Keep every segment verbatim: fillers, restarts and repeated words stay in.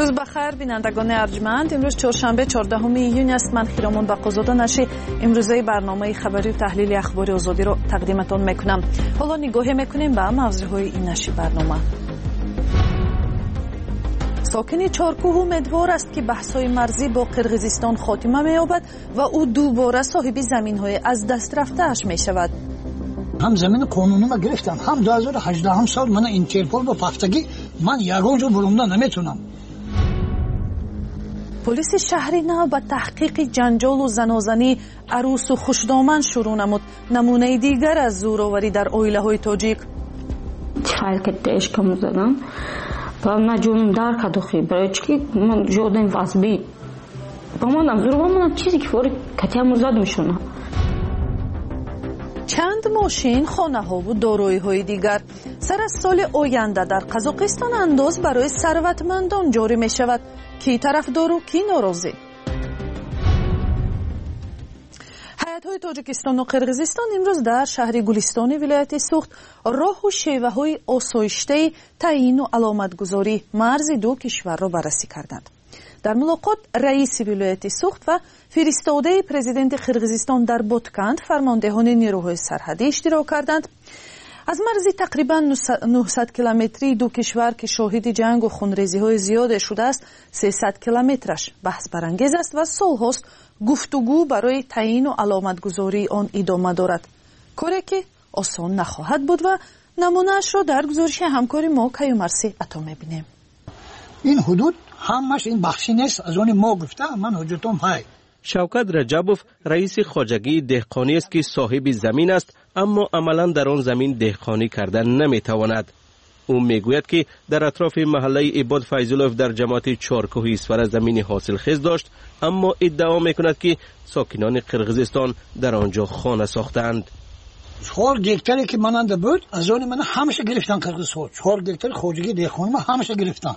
روز بخیر بینندگان ارجمند. امروز چهارشنبه چهاردهم ایون است. من خیرامون بقازاده نشی امروزه برنامه خبری و تحلیل اخبار آزادی رو تقدیمتون میکنم. حالا نگاهی میکنیم به موضوعهای این نشی برنامه. ساکن چارکوه امیدوار است که بحث‌های مرزی با قرقیزستان خاتمه می‌یابد و او دوباره صاحب زمین‌های از دست رفته‌اش می‌شود. هم زمین قانونی ما گرفتم، هم دو هزار و هجده هم سال من اینترپول با پختگی من یگان جو بروندن نمیتونم. پلیس شهری نو به تحقیق جنجال و زنازنی عروس و خوشدامن شروع نمود. نمونه دیگر از زورآوری در عائله‌های تاجیک. فایل که اشکم زدم با من جونم در کدوخی برای چی من جودم واسبی با من زور با من چیزی که فوری کتیم زد میشونه. چند ماشین، خانه ها و دارایی های دیگر سر از سال آینده در قزاقستان انداز برای ثروتمندان جاری می شود. کی طرفدار و کی ناراضی؟ هیئت‌های تاجیکستان و قرقیزستان امروز در شهر گلستان ولایت سوخت راه و شیوه های آسایشته تعیین و علامتگذاری مرز دو کشور را بررسی کردند. در ملاقات رئیس ولایت سوخت و فرستاده پرزیدنت قرقیزستان در بوتکند فرماندهان نیروهای سرحدی اشتراک کردند. از مرز تقریبا نهصد کیلومتری دو کشور که شاهد جنگ و خونریزی های زیاد شده است، سیصد کیلومترش بحث برانگیز است و سالهاست گفتگو برای تعیین و علامتگذاری آن ادامه دارد. کاری که آسان نخواهد بود و نمونه‌اش را در گزارش همکار ما کیومرسی عطا می‌بینیم. این حدود همش این بخشی نیست از اون ما گفته من حجتم های. شوکت رجبوف رئیس خواجگی دهقانی است که صاحب زمین است، اما عملا در آن زمین دهقانی کردن نمیتواند. او میگوید که در اطراف محله عباد فیضلوف در جماعت چارکوه اسفر زمین حاصلخیز داشت، اما ادعا میکند که ساکنان قرقیزستان در آنجا خانه ساختند. چهار گکتری که ماننده بود از آن من همشه گرفتن قرقیزستان. چهار گکتر خواجگی دهقانی ما همشه گرفتن.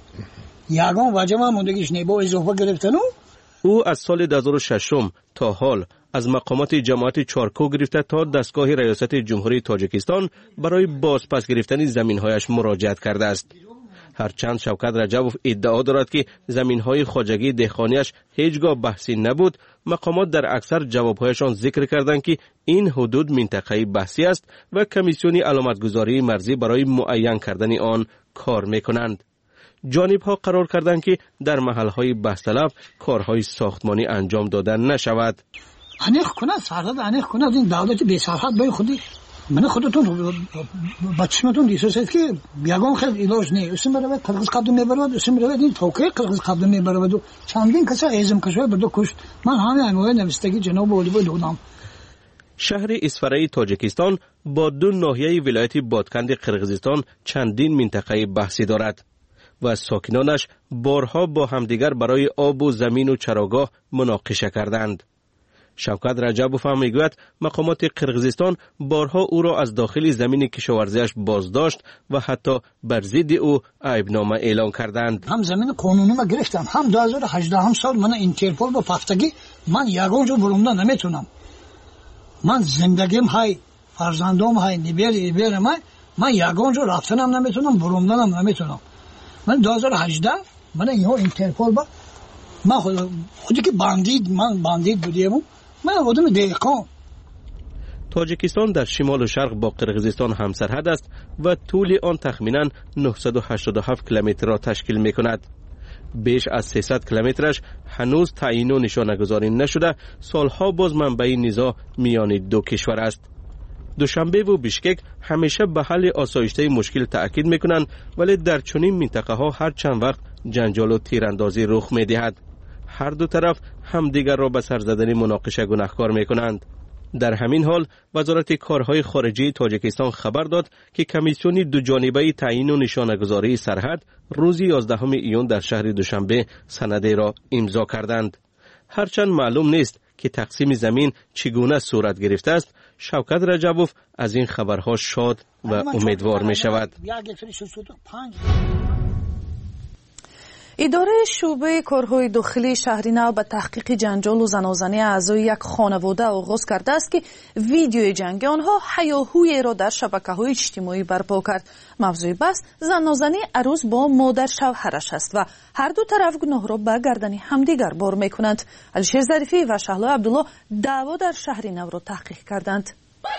یگان وجه ما موندگیش نیبا اضافه گرفتن. او از سال دو هزار و شش تا حال از مقامات جماعت چارکوه گرفته تا دستگاه ریاست جمهوری تاجیکستان برای بازپس گرفتن زمین‌هایش مراجعت کرده است. هرچند شوکت رجبوف ادعا دارد که زمین‌های خواجگی دهقانیش هیچگاه بحثی نبود، مقامات در اکثر جوابهایشان ذکر کردند که این حدود منطقه بحثی است و کمیسیون علامتگذاری مرزی برای معین کردن آن کار می‌کنند. جانب ها قرار کردند که در محل های بحث طلب کارهای ساختمانی انجام دادن نشود. انیخ کنه سرحد انیخ کنه این دولت بی سرحد بای خودی من خودتون بچه‌متون دیسوست که بیاگون خیلی علاج نه اسم برای قرقیز قدم میبرد اسم برای این توقیع قرقیز قدم میبرد و چندین کسا ایزم کشور بدو کشت. من همه انواع نوشتگی جناب اولی بود دونم. شهر اسفره تاجیکستان با دو ناحیه ولایت بادکند قرقیزستان چندین منطقه بحثی دارد و ساکنانش بارها با همدیگر برای آب و زمین و چراگاه مناقشه کردند. شوکت رجبوف هم میگوید مقامات قرقیزستان بارها او را از داخل زمین کشاورزیش بازداشت و حتی بر ضد او عیبنامه اعلان کردند. هم زمین قانونی ما گرفتم، هم دو هزار و هجده هم سال من اینترپول با پختگی من یگان جو بروندن نمیتونم. من زندگیم های فرزندام های نیبر ایبر من من یگان جو رفتنم نمیتونم، بروندنم نمیتونم. من دو هزار و هجده من اینو اینترپول با من خود خودی که باندید من باندید بودیم من آدم دهقان. تاجیکستان در شمال و شرق با قرقیزستان همسرحد است و طول آن تخمینا نهصد و هشتاد و هفت کیلومتر را تشکیل می‌کند. بیش از سیصد کیلومترش هنوز تعیین و نشانه‌گذاری نشده، سالها باز منبع نزاع میان دو کشور است. دوشنبه و بیشکک همیشه به حل آسایشته مشکل تأکید میکنند، ولی در چنین منطقه ها هر چند وقت جنجال و تیراندازی رخ میدهد. هر دو طرف همدیگر را به سر زدن مناقشه گناهکار میکنند. در همین حال وزارت کارهای خارجه تاجیکستان خبر داد که کمیسیون دو جانبه تعیین و نشانه‌گذاری سرحد روز یازدهم ایون در شهر دوشنبه سندی را امضا کردند. هرچند معلوم نیست که تقسیم زمین چگونه صورت گرفته است، شوکت رجبوف از این خبرها شاد و امیدوار می شود. اداره شعبه کارهای داخلی شهر نو به تحقیق جنجال و زنازنی اعضای یک خانواده آغاز کرده است که ویدیوی جنگ آنها هیاهویی را در شبکه‌های اجتماعی برپا کرد. موضوع بحث زنازنی عروس با مادر شوهرش است و هر دو طرف گناه را به گردن همدیگر بار می‌کنند. علیشیر ظریفی و شهلا عبدالله دعوا در شهر نو را تحقیق کردند.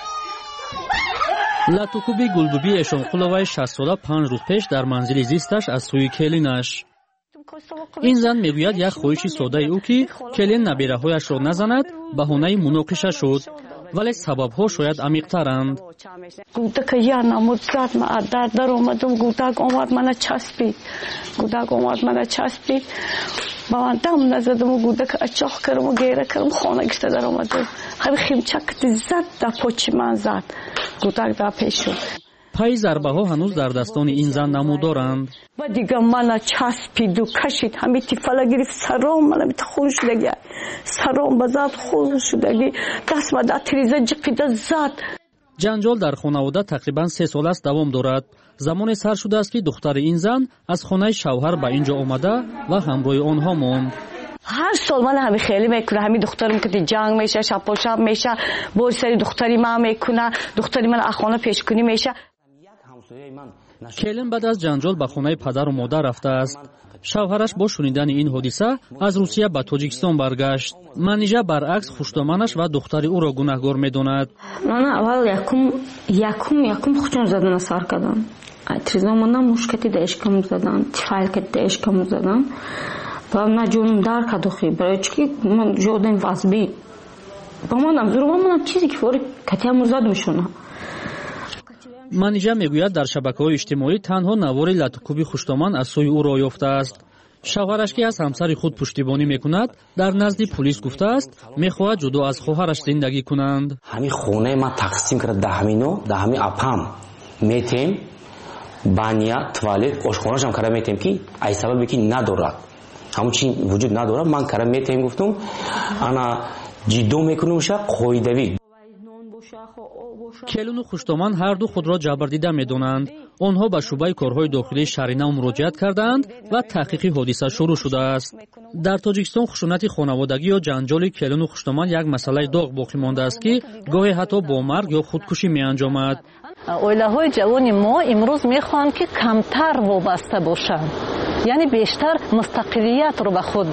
لاتوکوبی گلبوبی اشونقولوای شصت ساله پنج روز پیش در منزل زیستش از سوی کلینش. این زن میگوید یک خواهش ساده او که کلین نبیره‌هایش را نزند بهانه مناقشه شد، ولی سبب‌ها شاید عمیق‌ترند. گودک یا نمود زد ما در در اومدم گودک اومد منو چسبید گودک اومد منو چسبید با من دم نزدم و گودک اچاخ کردم و گیره کردم خانه گشته در اومدم همین خیمچک زد در پاچی من زد گودک در پیش شد. پای ضربه ها هنوز در دستان این زن نمودارند. و دیگه منو چسبید و کشید همین تیفالا گرفت سرام منو بیت خون شدگی سرام بزد خون شدگی دست و در تریزه جقیده زد. جنجال در خانواده تقریبا سه سال است دوام دارد. زمان سر شده است که دختر این زن از خانه شوهر به اینجا آمده و همراه آنها ماند. هر سال من همین خیلی میکنه همین دخترم که جنگ میشه شب و شب میشه بول سری دختری من میکنه دختری من اخوانه پیش کنی میشه. کلین بعد از جنجال به خانه پدر و مادر رفته است. شوهرش با شنیدن این حادثه از روسیه به تاجیکستان برگشت. منیژه برعکس خوشدامنش و دختری او را گناهکار میداند. من اول یکم یکم یکم خوشم زدن سر کردم. تریزا من مشکلی داشتم زدن، تفایل که داشتم زدن. با من جون دار کدوخی برای چی من جودم واسبی. با من زور من چیزی که فوری کتیم زد میشونه. منیژه میگوید در شبکه‌های اجتماعی تنها نوار لاتوکوبی خوشدامن از سوی او را یافته است. شوهرش که از همسر خود پشتیبانی میکند در نزد پلیس گفته است میخواهد جدا از خواهرش زندگی کنند. همین خونه ما تقسیم کرد ده همینو ده همین اپام میتیم بانیا توالت آشخانه‌اش هم کردم میتیم که ای سببی که ندارد همون چی وجود نداره من کردم میتیم گفتم انا جدو میکنم شا قویدوی. کلین و خوشدامن هر دو خود را جبردیده میدانند. آنها به شعبه کارهای داخلی شهر نو مراجعت کردند و تحقیق حادثه شروع شده است. در تاجیکستان خشونت خانوادگی یا جنجال کلین و خوشدامن یک مسئله داغ باقی مانده است که گاهی حتی با مرگ یا خودکشی میانجامد. اویله‌های جوان ما امروز میخوان که کمتر وابسته باشند، یعنی بیشتر مستقلیت رو به خود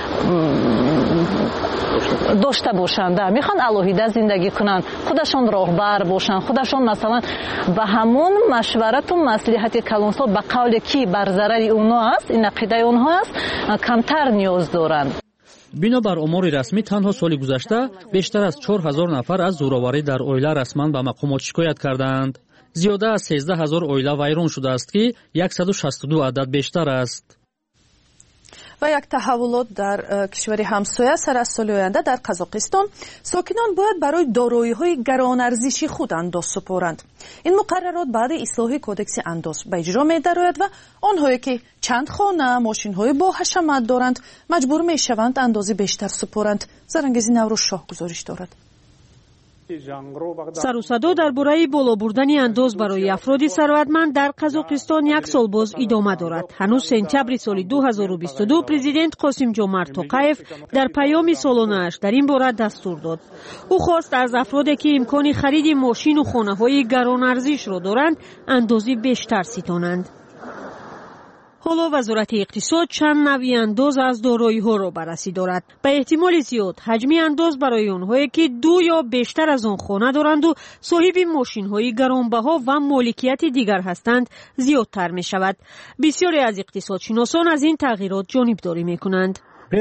داشته باشند، میخوان الهیده زندگی کنند، خودشون راهبر باشند، خودشون مثلا به همون مشورت و مصلحت کلانسال به قول کی بر ضرر اونها است، این عقیده اونها است، کمتر نیاز دارند. بنابر آمار رسمی تنها سال گذشته بیشتر از چهار هزار نفر از زورآوری در عائله رسما به مقامات شکایت کردند. زیاده از سیزده هزار عائله ویران شده است که صد و شصت و دو عدد بیشتر است. و یک تحولات در کشور همسایه سر از سال آینده در قزاقستان ساکنان باید برای دارایی‌های گران ارزشی خود انداز سپارند. این مقررات بعد اصلاح کودکس انداز به اجرا می‌درآید و آنهایی که چند خانه ماشین‌های با حشمت دارند مجبور می‌شوند اندازه بیشتر سپارند. زرنگزی نوروز شاه گزارش دارد. سر و صدا درباره بالا بردن انداز برای افراد ثروتمند در قزاقستان یک سال باز ادامه دارد. هنوز سپتامبر سال دو هزار و بیست و دو پرزیدنت قاسم جمعت توقیف در پیام سالانه‌اش در این باره دستور داد. او خواست از افرادی که امکان خرید ماشین و خانه‌های گران ارزش را دارند اندازه بیشتر ستانند. حالا وزارت اقتصاد چند نوع انداز از دارایی‌ها را بررسی دارد. به احتمال زیاد حجم انداز برای آنهایی که دو یا بیشتر از آن خانه دارند و صاحب ماشین‌های گرانبها و مالکیت دیگر هستند زیادتر می شود. بسیاری از اقتصادشناسان از این تغییرات جانبداری می کنند.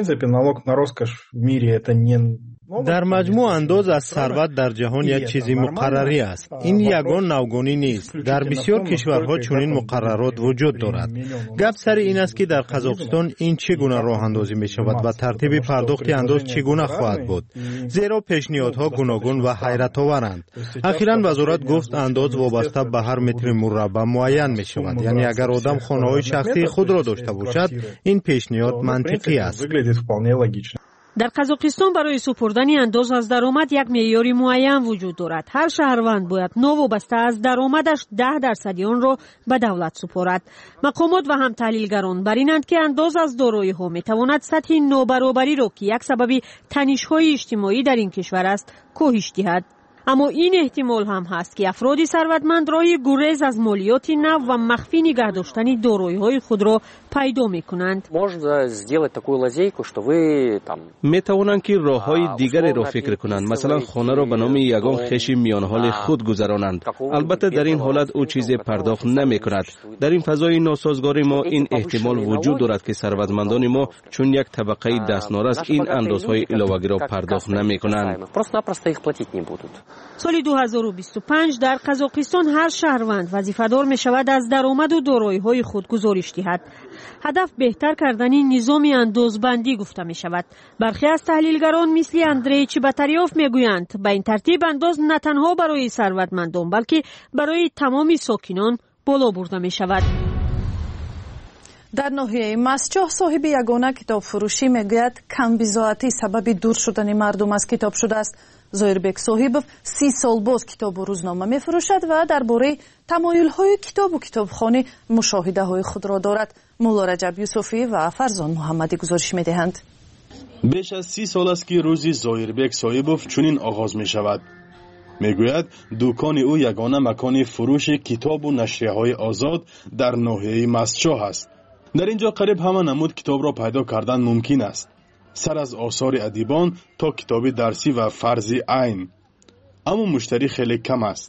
در مجموع انداز از ثروت در جهان یک چیزی مقرری است. این یگان نوگانی نیست. در بسیار کشورها چنین مقررات وجود دارد. گپ سر این است که در قزاقستان این چگونه راه اندازی می شود و ترتیب پرداخت انداز چگونه خواهد بود. زیرا پیشنهادها گوناگون و حیرت آورند. اخیراً وزارت گفت انداز وابسته به هر متر مربع معین می شود. یعنی اگر آدم خانه‌های شخصی خود را داشته باشد این پیشنهاد منطقی است. در قزاقستان برای سپردن انداز از درآمد یک معیار معین وجود دارد. هر شهروند باید نوابسته از درآمدش ده درصد آن را به دولت سپارد. مقامات و هم تحلیلگران بر اینند که انداز از دارایی‌ها میتواند سطح نابرابری را که یک سبب تنش‌های اجتماعی در این کشور است کاهش دهد. اما این احتمال هم هست که افراد ثروتمند راهی گریز از مالیات نو و مخفی نگه داشتن دارایی‌های خود را پیدا می‌کنند. می‌توانند که راه‌های دیگری را فکر کنند، مثلا خانه را به نام یگان خویش میان حال خود گذرانند. البته در این حالت او چیزی پرداخت نمی‌کند. در این فضای ناسازگاری ما این احتمال وجود دارد که ثروتمندان ما چون یک طبقه دستنارس این اندازهای علاوه‌ای را پرداخت نمی‌کنند. سال دو هزار و بیست و پنج در قزاقستان هر شهروند وظیفه‌دار می‌شود از درآمد و دارایی‌های خود گزارش دهد. هدف بهتر کردن نظام اندازبندی گفته می‌شود. برخی از تحلیلگران مثل اندری چباتریوف می‌گویند به این ترتیب انداز نه تنها برای ثروتمندان بلکه برای تمام ساکنان بالا برده می‌شود. در ناحیه مسجح صاحب یگانه کتاب فروشی میگوید کم بضاعتی سبب دور شدن مردم از کتاب شده است. زایربک صاحبов سی سال باز کتاب و روزنامه میفروشد و درباره تمایل های کتاب و کتابخانه مشاهده های خود را دارد. مولا رجب یوسفی و فرزان محمدی گزارش میدهند. بیش از سی سال است که روزی زایربک صاحبов چنین آغاز می شود. میگوید دکان او یگانه مکان فروش کتاب و نشریه های آزاد در ناحیه مسجح است. در اینجا قریب همه نمود کتاب را پیدا کردن ممکن است، سر از آثار ادیبان تا کتاب درسی و فرضی عین. اما مشتری خیلی کم است.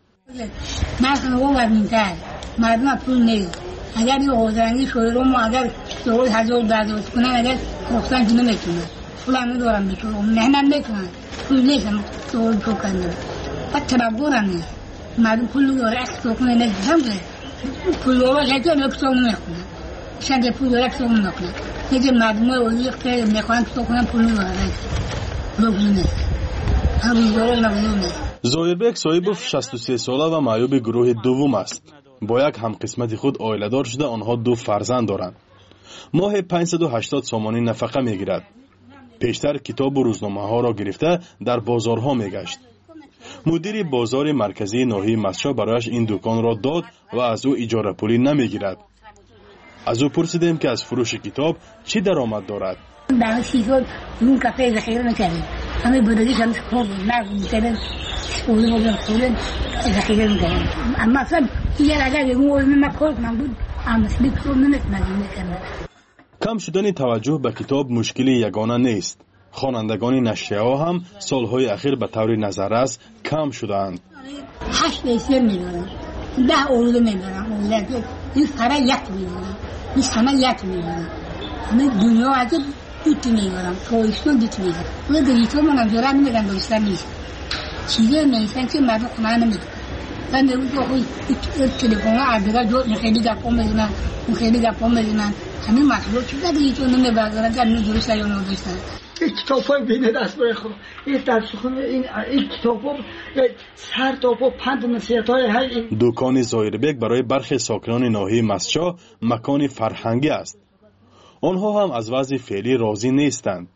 مردم پول نیست. اگر یه حوزرنگی شویروم و اگر سوال هزار دردوست کنن اگر رفتن که نمیتونن پول همه دارم بشورم مهنم میکنن پول نیستم سوال پول کنن بعد تبابور هم نیست. مردم پول داره اکسو کنه نیست هم که پول داره شکل اکسو نمیکنن شنده پول داره اکسو نمیکنن نیزه مردم های وزیق که میخوان اکسو کنن پول داره روزی نیست هم روز داره نبودو نیست. زایربک صاحبов شصت و سه ساله و معیوب گروه دوم است. با یک همقسمت خود عائله‌دار شده آنها دو فرزند دارند. ماه پانصد و هشتاد سامانی نفقه میگیرد. پیشتر کتاب و روزنامه ها را گرفته در بازارها میگشت. مدیر بازار مرکزی ناحیه مسجح برایش این دکان را داد و از او اجاره پولی نمیگیرد. از او پرسیدیم که از فروش کتاب چی درآمد دارد. در سی سال اون کافه ذخیره نکردیم. همه بودگیش هم خوب نه میکردن اون رو بخورن ذخیره میکردن. اما اصلا یه اگر اون علم مکرد من بود امسلی کتاب نمیتونم میکنم. کم شدن توجه به کتاب مشکلی یگانه نیست. خوانندگان نشریه ها هم سالهای اخیر به طور نظررس کم شدند. هشت ایسر میدارم، ده اولو میدارم، اولو این سره یک میدارم، این سنه یک میدارم. همه دنیا از دوت میدارم، تویستون دوت میدارم. اون دیگه منم جرم میدارم دوستم نیست. چیزی نیستن که مردم خونه نمیدونم. من نمیدونم که این تلفن ها عدگاه جو خیلی گپا میدونن، اون خیلی گپا میدونن. همین مسئله چیزا دیگه تو نمیبردارن که همین درست یا نادرستن. این کتاب های بینه دست برای خود این در سخن این, این کتاب ها سر تاپ و پند نصیحت های های دکان زایربک برای برخی ساکنان ناحیه مسجح مکان فرهنگی است. آنها هم از وضع فعلی راضی نیستند.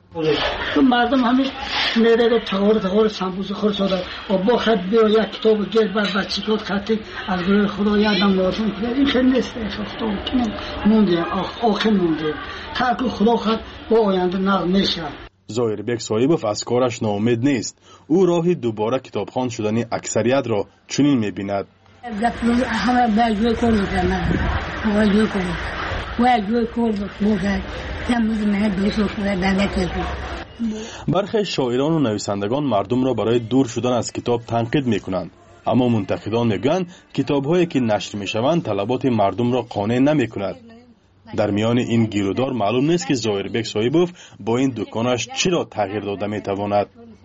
مردم همین میره رو تغار تغار سمبوز خور شده و با خط بیا یک کتاب گیر بر بچیکات خطی از گروه خدا یادم لازم کنه. این خیلی نیست خدا مونده آخر مونده تاکو خدا خط با آینده نقل میشه. زایربک صاحبов از کارش ناامید نیست. او راهی دوباره کتابخوان شدن اکثریت را چنین میبیند. همه باید جوی کار بکنن باید جوی کار باید جوی کار بکنن تموز مهد دوست بکنن دلت بکنن. برخی شاعران و نویسندگان مردم را برای دور شدن از کتاب تنقید میکنند. اما منتقدان میگویند کتاب‌هایی که نشر میشوند طلبات مردم را قانع نمیکند. در میان این گیرودار معلوم نیست که زایربک صاحبов با این دکانش چرا تغییر داده میتواند.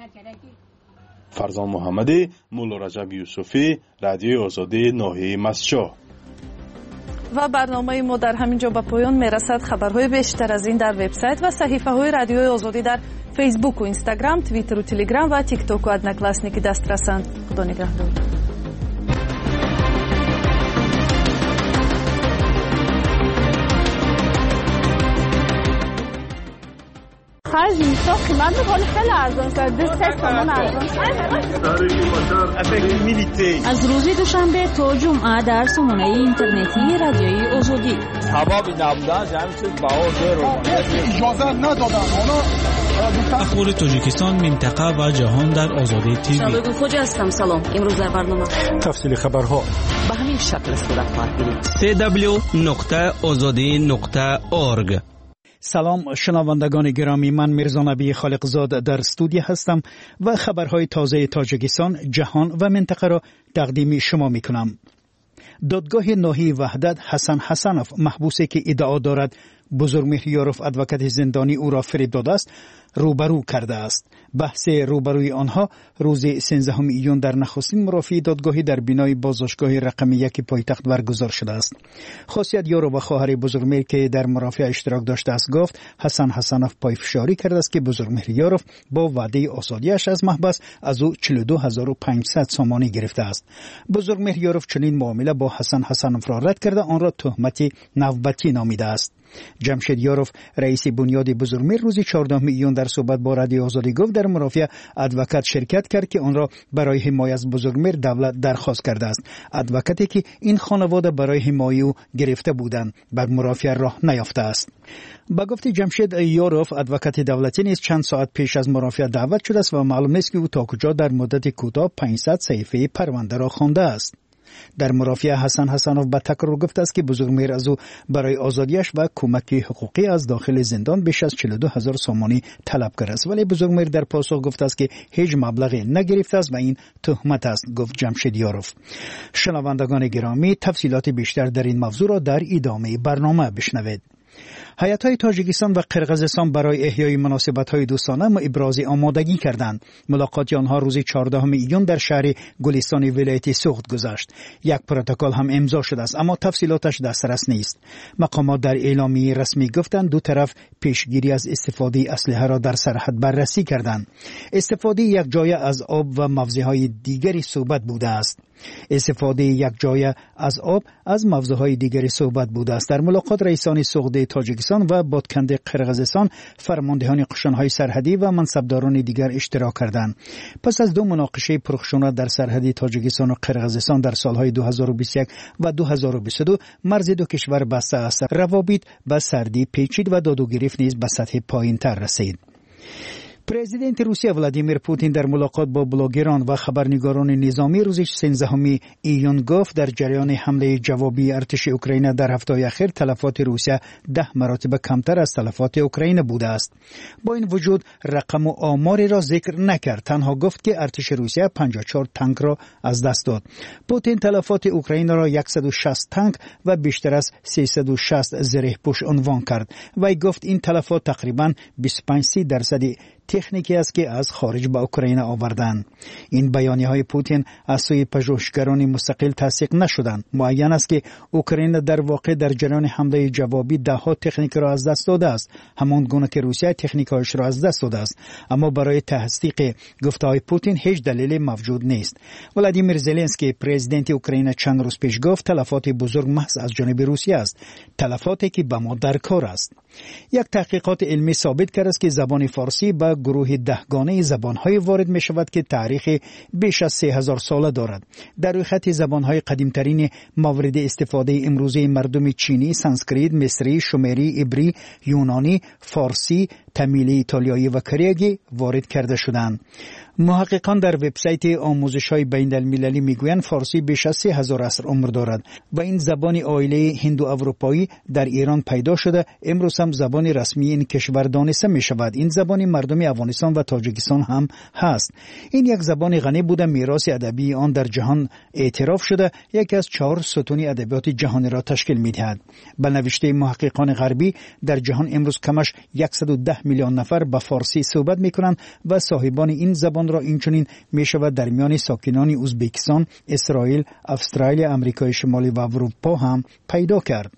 فرزان محمدی، مولا رجب یوسفی، رادیوی آزادی ناحیه مسجح. و برنامه ما در همینجا به پایان میرسد. خبرهای بیشتر از این در وبسایت و صحیفه های رادیوی آزادی در فیسبوک و اینستاگرام، توییتر و تلگرام و تیک توک و ادناکلاسنیکی دسترسند. خدا نگهدار. بعضی میسا قیمت میکنه خیلی ارزان شد دو سه تومن ارزان از روز دوشنبه تا جمعه در سامانه اینترنتی رادیوی آزادی سبب نبودن همین چیز بهار رو اجازه ندادن. اخبار تاجیکستان، منطقه و جهان در آزادی تیوی. شبگون خوجا هستم. سلام. امروز در برنامه تفصیل خبرها به همین شکل صورت خواهد گرفت. سی دبلیو نقطه آزادی نقطه اورگ. سلام شنوندگان گرامی، من میرزا نبی خالقزاد در استودیو هستم و خبرهای تازه تاجیکستان، جهان و منطقه را تقدیم شما میکنم. دادگاه ناحیه وحدت حسن حسنوف، محبوسی که ادعا دارد بزرگمهر یاروف ادوکات زندانی او را فریب داده است، روبرو کرده است. بحث روبروی آنها روز سیزدهم ایون در نخستین مرافعه دادگاهی در بینای بازداشتگاه رقم یک پایتخت برگزار شده است. خاصیت یارو و خواهر بزرگمهر که در مرافعه اشتراک داشته است گفت حسن حسنوف پایفشاری کرده است که بزرگمهر یاروف با وعده آزادیش از محبس از او چهل و دو هزار و پانصد سامانی گرفته است. بزرگمهر یاروف چنین معامله با حسن حسنوف را رد کرده آن را تهمت نوبتی نامیده است. جمشید یاروف رئیس بنیاد بزرگمهر روز چهاردهم ایون در صحبت با رادیو آزادی گفت در مرافعه ادوکات شرکت کرد که آن را برای حمایت از بزرگمهر دولت درخواست کرده است. ادوکاتی که این خانواده برای حمایت او گرفته بودند بر مرافعه راه نیافته است. با گفت جمشید یاروف ادوکات دولتی نیز چند ساعت پیش از مرافعه دعوت شده است و معلوم نیست که او تا کجا در مدت کوتاه پانصد صفحه پرونده را خوانده است. در مرافعه حسن حسنوف به تکرار گفته است که بزرگمهر از او برای آزادیش و کمک حقوقی از داخل زندان بیش از چهل و دو هزار سامانی طلب کرده است، ولی بزرگمهر در پاسخ گفته است که هیچ مبلغی نگرفته است و این تهمت است، گفت جمشید یاروف. شنوندگان گرامی، تفصیلات بیشتر در این موضوع را در ادامه برنامه بشنوید. هیئت‌های تاجیکستان و قرقیزستان برای احیای مناسبت‌های دوستانه ابراز آمادگی کردند. ملاقات آنها روز چهاردهم ایون در شهر گلستان ولایت سوخت گذشت. یک پروتکل هم امضا شده است اما تفصیلاتش دسترس نیست. مقامات در اعلامیه رسمی گفتند دو طرف پیشگیری از استفاده اسلحه را در سرحد بررسی کردند. استفاده یک جایه از آب و موضع‌های دیگری صحبت بوده است. استفاده یک جایه از آب از موضوعهای دیگری صحبت بوده است. در ملاقات رئیسان سوخت تاجیکستان و بادکنده قرقیزستان، فرماندهان قشون‌های سرحدی و منصبداران دیگر اشتراک کردند. پس از دو مناقشه پرخشونت در سرحد تاجیکستان و قرقیزستان در سالهای دو هزار و بیست و یک و دو هزار و بیست و دو، مرز دو کشور بسته است. روابط به سردی پیچید و داد و گریخت نیز به سطح پایین‌تر رسید. پرزیدنت روسیه ولادیمیر پوتین در ملاقات با بلاگران و خبرنگاران نظامی روز سیزدهم ایون گفت در جریان حمله جوابی ارتش اوکراین در هفته اخیر تلفات روسیه ده مراتب کمتر از تلفات اوکراین بوده است. با این وجود رقم و آماری را ذکر نکرد، تنها گفت که ارتش روسیه پنجاه و چهار تانک را از دست داد. پوتین تلفات اوکراین را صد و شصت تانک و بیشتر از سیصد و شصت زره پوش عنوان کرد. وی گفت این تلفات تقریباً بیست و پنج درصد تکنیکی است که از خارج به اوکراین آوردند. این بیانیه‌های پوتین از سوی پژوهشگران مستقل تصدیق نشدند. معین است که اوکراین در واقع در جریان حمله جوابی ده ها تکنیک را از دست داده است، همان گونه که روسیه تکنیک‌هایش را از دست داده است، اما برای تصدیق گفته‌های پوتین هیچ دلیل موجود نیست. ولادیمیر زلنسکی پرزیدنت اوکراین چند روز پیش گفت تلفات بزرگ محض از جانب روسیه است، تلفاتی که به ما در کار است. یک تحقیقات علمی ثابت کرده است که زبان فارسی به گروه دهگانه زبانهای وارد می شود که تاریخ بیش از سه هزار ساله دارد. در روی خط زبانهای قدیمترین مورد استفاده امروزه مردم چینی، سانسکریت، مصری، شومری، عبری، یونانی، فارسی، تامیل، ایتالیایی و کریگی وارد کرده شدند. محققان در وبسایت آموزش‌های بین‌المللی میگویند فارسی بیش از سه هزار عصر عمر دارد و این زبان عائله هندو اروپایی در ایران پیدا شده، امروز هم زبان رسمی این کشور دانسته می شود. این زبان مردم افغانستان و تاجیکستان هم هست. این یک زبان غنی بوده، میراث ادبی آن در جهان اعتراف شده، یکی از چهار ستون ادبیات جهانی را تشکیل می‌دهد. به نوشته محققان غربی در جهان امروز کمش صد و ده میلیون نفر به فارسی صحبت می‌کنند و صاحبان این زبان را اینچنین می‌شود در میان ساکنان ازبکستان، اسرائیل، استرالیا، آمریکای شمالی و اروپا هم پیدا کرد.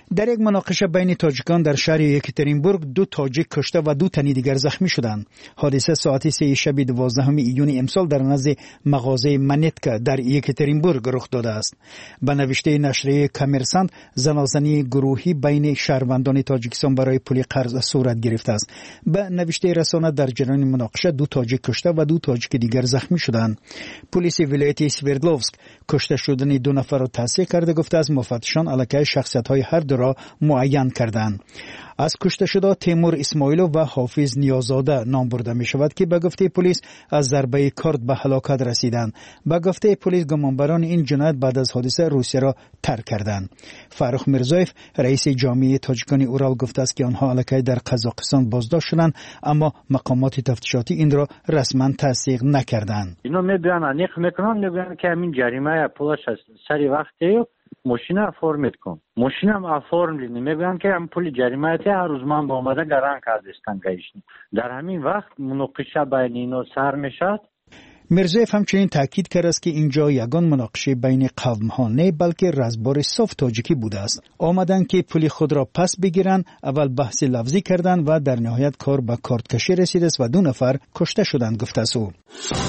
در یک مناقشه بین تاجیکان در شهر یکاترینبورگ دو تاجیک کشته و دو تن دیگر زخمی شدند. حادثه ساعت سه شب دوازدهم ایون امسال در نزد مغازه منیتکا در یکاترینبورگ رخ داده است. به نوشته نشریه کامرسانت زنازنی گروهی بین شهروندان تاجیکستان برای پول قرض صورت گرفته است. به نوشته رسانه در جریان مناقشه دو تاجیک کشته و دو تاجیک دیگر زخمی شدند. پلیس ولایت سوردلوفسک کشته شدن دو نفر را تصدیق کرده گفته است مفتشان علیه شخصیت‌های هر دو را معین کردند. از کشته شده تیمور اسماعیلو و حافظ نیازاده نام برده می شود که به گفته پلیس از ضربه کارد به هلاکت رسیدند. به گفته پلیس گمانبران این جنایت بعد از حادثه روسیه را ترک کردند. فرخ میرزایف رئیس جامعه تاجیکان اورال گفته است که آنها علیه در قزاقستان بازداشت شدند اما مقامات تفتیشاتی این را رسما تصدیق نکردند. اینو میگن انیق میکنن میگن که همین جریمه پولش سری وقتی ماشین فرمت کن ماشینم افرم لینی میگن که هم پول جریمه هر روز من با آمده گران کردستن گیشنی در همین وقت مناقشه بین اینا سر میشد. میرزایف همچنین تاکید کرد است که اینجا یگان مناقشه بین قوم ها نه بلکه رزبار صاف تاجیکی بوده است. آمدن که پول خود را پس بگیرند، اول بحث لفظی کردند و در نهایت کار به کارتکشی رسید است و دو نفر کشته شدند گفته است او.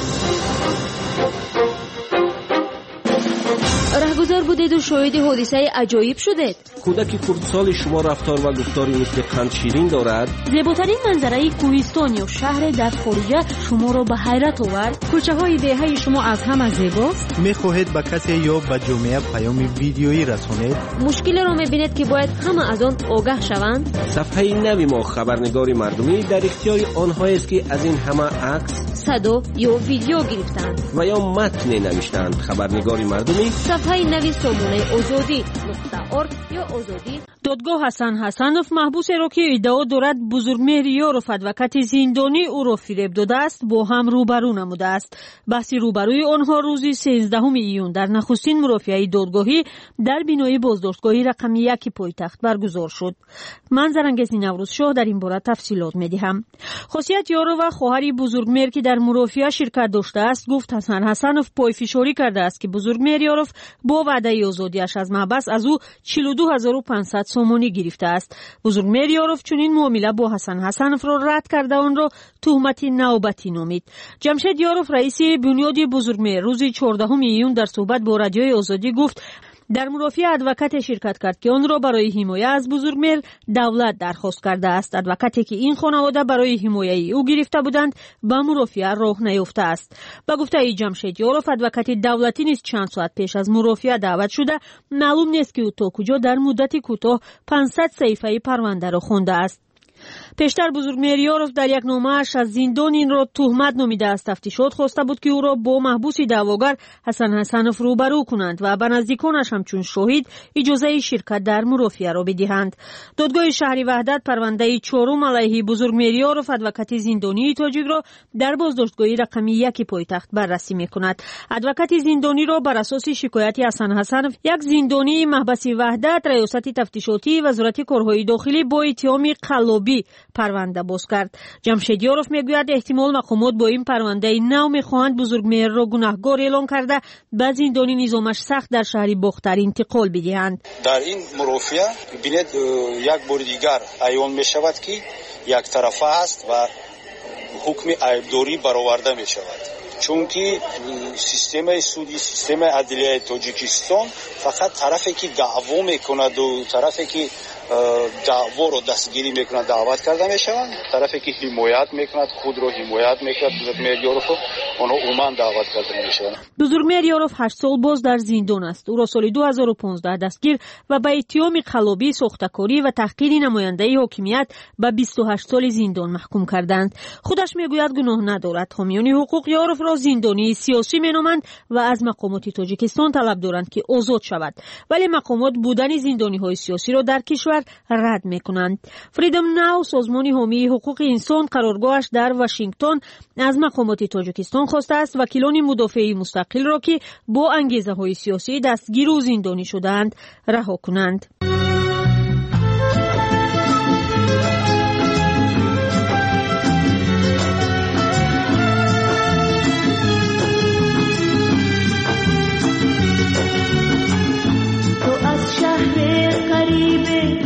رهگذر بودید و شاهد حادثه عجایب شدید. کودک کردسال شما رفتار و گفتاری مثل قند شیرین دارد. زیباترین منظره کوهستان یا شهر در خارجه شما را به حیرت آورد. کوچه های دهه شما از همه زیباست. میخواهید به کسی یا به جامعه پیام ویدیویی رسانید؟ مشکل را میبینید که باید همه از آن آگاه شوند. صفحه نوی ما خبرنگار مردمی در اختیار آنها است که از این همه عکس، صدا یا ویدیو گرفتند و یا متن نوشتند. خبرنگار مردمی صفحه نوی سامانه آزادی نقطه ارگ یا آزادی. دادگاه حسن حسنوف محبوس را که ادعا دارد بزرگمهر یاروف ادوکات زندانی او را فریب داده است با هم روبرو نموده است. بحث روبروی آنها روز سیزدهم ایون در نخستین مرافعه دادگاهی در بینای بازداشتگاه رقم یک پایتخت برگزار شد. من زرنگز نوروز شاه در این باره تفصیلات میدهم. خاصیت یارو و خواهر بزرگمهر که در مرافعه شرکت داشته است گفت حسن حسنوف پایفشاری کرده است که بزرگمهر یاروف با وعده آزادیش از محبس از او چهل و دو هزار و پانصد سومانی گرفته است. بزرگمهر یاروف چنین معامله با حسن حسنوف را رد کرده آن را تهمت نوبتی نامید. جمشید یاروف رئیس بنیاد بزرگمهر روز چهاردهم ایون در صحبت با رادیوی آزادی گفت در مرافعه ادوکات شرکت کرد که آن را برای حمایت از بزرگمهر دولت درخواست کرده است. ادوکاتی که این خانواده برای حمایت او گرفته بودند به مرافعه راه نیافته است. با گفته جمشید یاروف ادوکات دولتی نیز چند ساعت پیش از مرافعه دعوت شده معلوم نیست که او تا کجا در مدت کوتاه پانصد صفحه پرونده را خوانده است. پیشتر بزرگمهر یاروف در یک نامه‌اش از زندان این را تهمت نامیده است. تفتیشات خواسته بود که او را با محبوس دعواگر حسن حسنوف روبرو کنند و به نزدیکانش همچون شاهد اجازه شرکت در مرافعه را بدهند. دادگاه شهر وحدت پرونده چهارم علیه بزرگمهر یاروف ادوکات زندانی تاجیک را در بازداشتگاه رقم یک پایتخت بررسی می‌کند. ادوکات زندانی را بر اساس شکایت حسن حسنوف یک زندانی محبس وحدت ریاست تفتیشاتی وزارت کارهای داخلی با اتهام قلابی پرونده باز کرد. جمشید یاروف میگوید احتمال مقامات با این پرونده نو میخواهند بزرگمهر را گناهکار اعلام کرده به زندان نظامش سخت در شهر باختر انتقال بدهند. در این مرافعه ببینید یک بار دیگر عیان میشود که یک طرفه است و حکم عیبداری برآورده میشود. چون که سیستم سودی سیستم عدلیه تاجیکستان فقط طرفی که دعوا میکند و طرفی که دعوا رو دستگیری میکند دعوت کرده میشوند، طرفی که حمایت میکند خود رو حمایت میکند بزرگمهر یاروف اونها عموما دعوت کرده میشوند. بزرگمهر یاروف هشت سال باز در زندان است. او را سال دو هزار و پانزده دستگیر و به اتهام خلابی، ساختکاری و تحقیر نماینده حاکمیت به بیست و هشت سال زندان محکوم کردند. خودش میگوید گناه ندارد. حامیان حقوق یاروف را زندانی سیاسی مینامند و از مقامات تاجیکستان طلب دارند که آزاد شود، ولی مقامات بودن زندانی های سیاسی را در کشور رد میکنند. فریدم ناو سازمان حامی حقوق انسان قرارگاهش در واشنگتن از مقامات تاجیکستان خواسته است وکیلان مدافع مستقل را که با انگیزه های سیاسی دستگیر و زندانی شدند رها کنند. تو از شهر قریب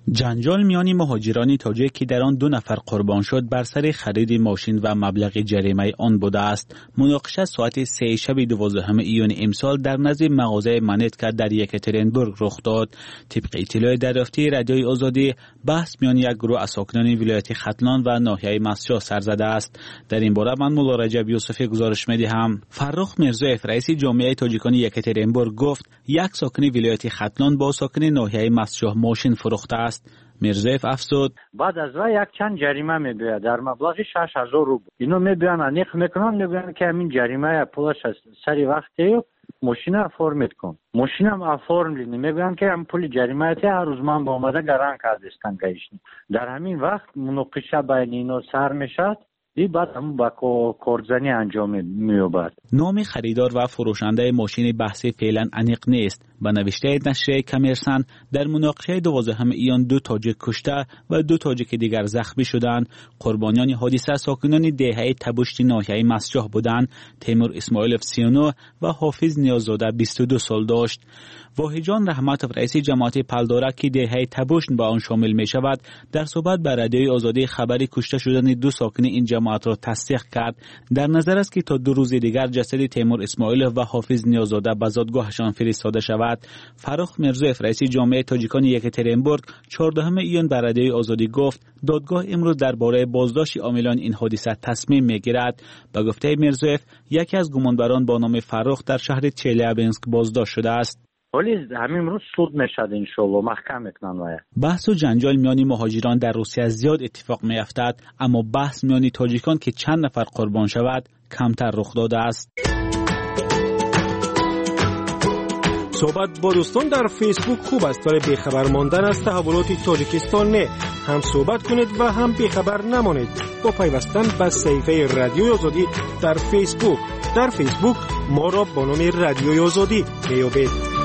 جنجال میان مهاجران تاجیک که در آن دو نفر قربان شد بر سر خرید ماشین و مبلغ جریمه آن بوده است. مناقشه ساعت سه شب دوازدهم ایون امسال در نزد مغازه منتکا در یکاترینبورگ رخ داد. طبق اطلاع دریافتی رادیوی آزادی، بحث میان یک گروه از ساکنان ولایت ختلان و ناحیه مسجد سر زده است. در این باره من مولا رجب یوسفی گزارش می‌دهم. فرخ میرزایف رئیس جامعه تاجیکان یکاترینبورگ گفت یک ساکن ولایت ختلان با ساکن ناحیه مسجد ماشین فروخته است. میرزایف افزود بعد از و یک چند جریمه میگوید در مبلغ شش هزار روبل. اینو میگوین انیق میکنن، میگوین که همین جریمه پولش سری وقتی ماشین فرمت کن. ماشین هم فرم لینی میگوین که هم پول جریمه تی هر روز من با اومده گران کردستن گیشنی. در همین وقت مناقشه بین اینا سر میشد. ای بعد هم با کارزنی انجام می‌یابد. نام خریدار و فروشنده ماشین بحثی فعلا انیق نیست. به نوشته نشریه کمرسن در مناقشه دوازدهم ایان دو تاجیک کشته و دو تاجیک دیگر زخمی شدند. قربانیان حادثه ساکنان دهه تبشت ناحیه مسجح بودند. تیمور اسماعیلوف سی و نه و حافظ نیاززاده بیست و دو سال داشت. واحجان رحمتوف رئیس جماعت پلداره که دهه تبشت به آن شامل می شود در صحبت به رادیوی آزادی خبری کشته شدن دو ساکن این جماعت را تصدیق کرد. در نظر است که تا دو روز دیگر جسد تیمور اسماعیلوف و حافظ نیاززاده به زادگاهشان فرستاده شود. فرخ میرزایف رئیس جامعه تاجیکان یکاترینبورگ چهاردهم ایون به رادیوی آزادی گفت دادگاه امروز درباره بازداشت عاملان این حادثه تصمیم میگیرد. به گفته میرزایف یکی از گمانبران با نام فرخ در شهر چلیابینسک بازداشت شده است. ولی همین روز سود میشد انشالله محکم میکنن وای. بحث و جنجال میان مهاجران در روسیه زیاد اتفاق میافتد، اما بحث میان تاجیکان که چند نفر قربان شود کمتر رخ داده است. صحبت با دوستان در فیسبوک خوب است، ولی بیخبر ماندن از تحولات تاجیکستان نه. هم صحبت کنید و هم بیخبر نمانید با پیوستن به صفحه رادیوی آزادی در فیسبوک. در فیسبوک ما را با نام رادیوی آزادی میابید.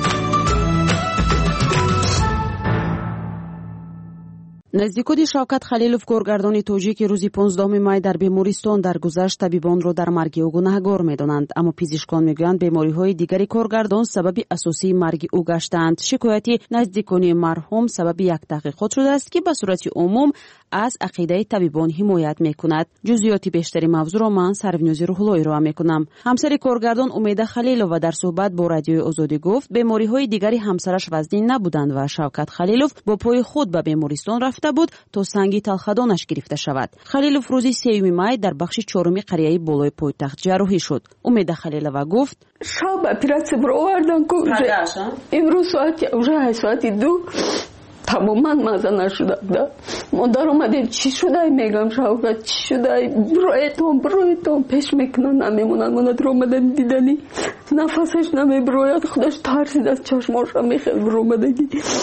نزدیکود شوکت خلیلوف کارگردان تاجیک روزی پانزدهم می در بیمارستان درگذشت طبیبان را در مرگ او گناهکار می‌دانند، اما پزشکان میگویند بیماری‌های دیگری کارگردان سبب اساسی مرگ او گشتند. شکایتی نزدیکان مرحوم سبب یک تحقیقات شده است که به صورت عموم از عقیده طبیبان حمایت می‌کند. جزئیات بیشتری موضوع را من سرونیازی روح‌الله ارائه می‌کنم. همسر کارگردان امید خلیلوف در صحبت با رادیوی آزادی گفت بیماری‌های دیگری همسرش وزنی نبودند و شوکت خلیلوف با پای خود به بیمارستان رفته بود تا سنگی تلخدانش گرفته شود. خلیلوف روزی سوم می در بخش چهارم قریه بالای پایتخت جراحی شد. امید خلیلوف گفت شب اپراسیون رو آوردن که امروز ساعت уже ساعت دو تماما مزه نشده بود. ما در اومدیم چی شده میگم شوکت چی شده برایتون برایتون پیش میکنن نمیمونن. ما در اومدیم دیدنی نفسش نمیبراید خودش ترسید از چشماش میخواد برومدگی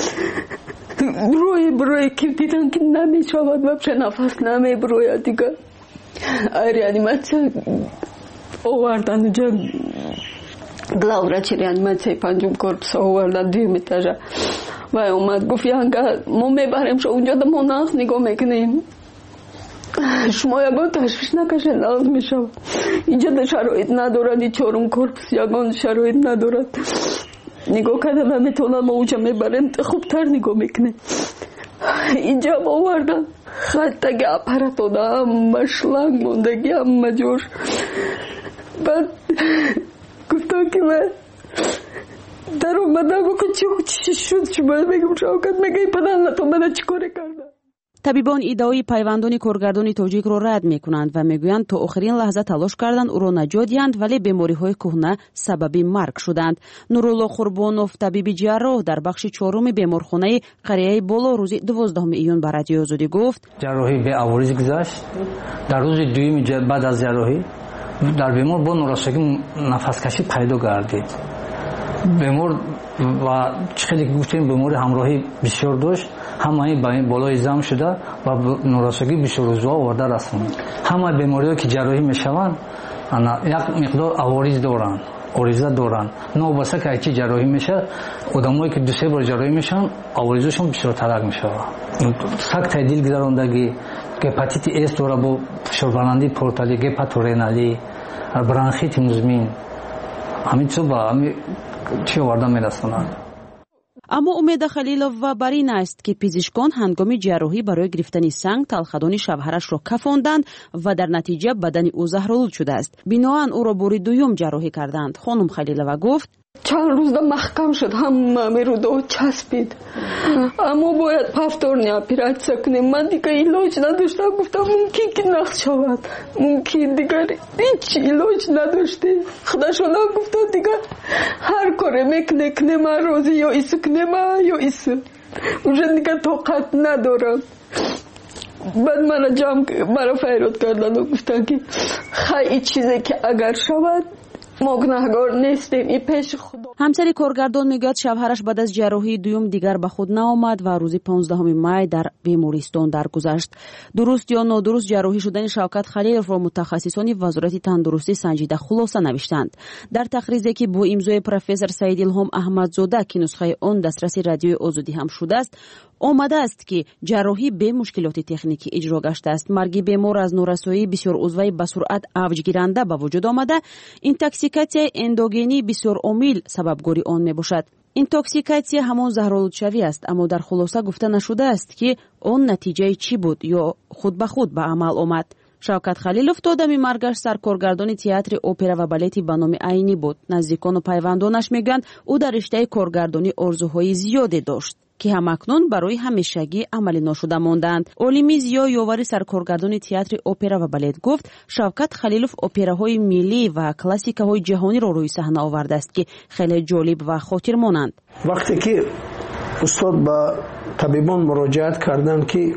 بروی بروی که دیدن که نمیشود و چه نفس نمیبراید دیگه. ریانیماسیون آوردن اونجا گلاوراچی ریانیماسیون پنجم کورپس آوردن دویم اتاژه و اومد گفت یانگا ما میبریم شو اونجا ما نقص نگاه میکنیم شما یگان تشویش نکشید نقص میشود اینجا در شرایط ندارد چهارم کورپس یگان شرایط ندارد نگاه کردن نمیتونن ما اونجا میبریم خوبتر نگاه میکنه. اینجا ما آوردن خطگی اپرات آده همه شلنگ موندگی همه جوش. بعد گفتم که من در اومدن گفتم چی شد شما میگم شوکت میگه پدر تو من چی کاری کردن. طبیبان ادعای پیوندان کارگردان تاجیک را رد میکنند و میگویند تا آخرین لحظه تلاش کردند او را نجات دهند ولی بیماری‌های کهنه سبب مرگ شدند. نورالله قربانوف طبیب جراح در بخش چهارم بیمارخانه قریه بالا روز دوازدهم ایون به رادیوی آزادی گفت جراحی به عوارض گذشت. در روز دوم بعد از جراحی در بیمار با نوراستی نفس کشی پیدا گردید. بیمار و خیلی گفتیم بیمار همراهی بسیار داشت، همه بالای زم شده و نوراستی بسیار روزها آورده رسوند. همه بیماری‌ها که جراحی میشوند یک مقدار عوارض دارند، عارضه دارند. نوبسته که چی جراحی میشه آدمایی که دو سه بار جراحی میشن عوارضشون بسیار ترک میشه. سخت دل گذراندگی، هپاتیت اس داره با فشاربلندی پورتالی، هپاتورینالی، برانخیت مزمن همین چیزا با همین چی آورده میرسونند. اما امید خلیلووا بر این است که پزشکان هنگام جراحی برای گرفتن سنگ تلخدان شوهرش را کفاندند و در نتیجه بدن او زهرآلود شده است. بنابراین او را بار دوم جراحی کردند. خانم خلیلووا گفت چند روز دا محکم شد، هم میرود چسبید، اما باید پفتورنی اپراسیون کنیم. من دیگه علاج نداشتم، گفتم ممکن که نقص شود، ممکن دیگر هیچ علاج نداشته. خدا شده گفته دیگه هر کاری میکنه کنه، من روزی یا ایسو کنه من یا ایسو اونجا دیگه طاقت ندارم. بعد من جمع مرا فیراد کردن و گفتن که خیلی چیزی که اگر شود ما گناهگار نیستیم، این پیش خدا. همسر کارگردان میگوید شوهرش بعد از جراحی دوم دیگر به خود نآمد و روز پانزدهم می در بیمارستان درگذشت. درست یا نادرست جراحی شدن شوکت خلیلوف را متخصصان وزارت تندرستی سنجیده خلاصه نوشتند. در تقریری که با امضای پروفسور سعید الهام احمدزاده که نسخه آن دسترسی رادیوی آزادی هم شده است، آمده است که جراحی به مشکلات تکنیکی اجرا گشته است. مرگ بیمار از نورسایی بسیار عضوی به سرعت اوج گیرنده به وجود آمده. اینتوکسیکاسیون اندوگنی بسیار عامل سببگوری آن می باشد. اینتوکسیکاسیون همان زهرآلودشوی است، اما در خلاصه گفته نشده است که آن نتیجه چی بود یا خود به خود به عمل آمد. شوکت خلیلوف تا دم مرگش سرکارگردان تئاتر اپرا و بالتی به نام عینی بود. نزدیکان و پیوندانش میگویند او در رشته کارگردانی آرزوهای زیادی داشت که همکنون برای همیشگی عملی نشده ماندند. عالمی زیا یاوری سرکارگردان تئاتر اپرا و بالت گفت شوکت خلیلوف اپراهای ملی و کلاسیک‌های جهانی را روی صحنه آورده است که خیلی جالب و خاطرمانند. وقتی که استاد با طبیبان مراجعت کردند که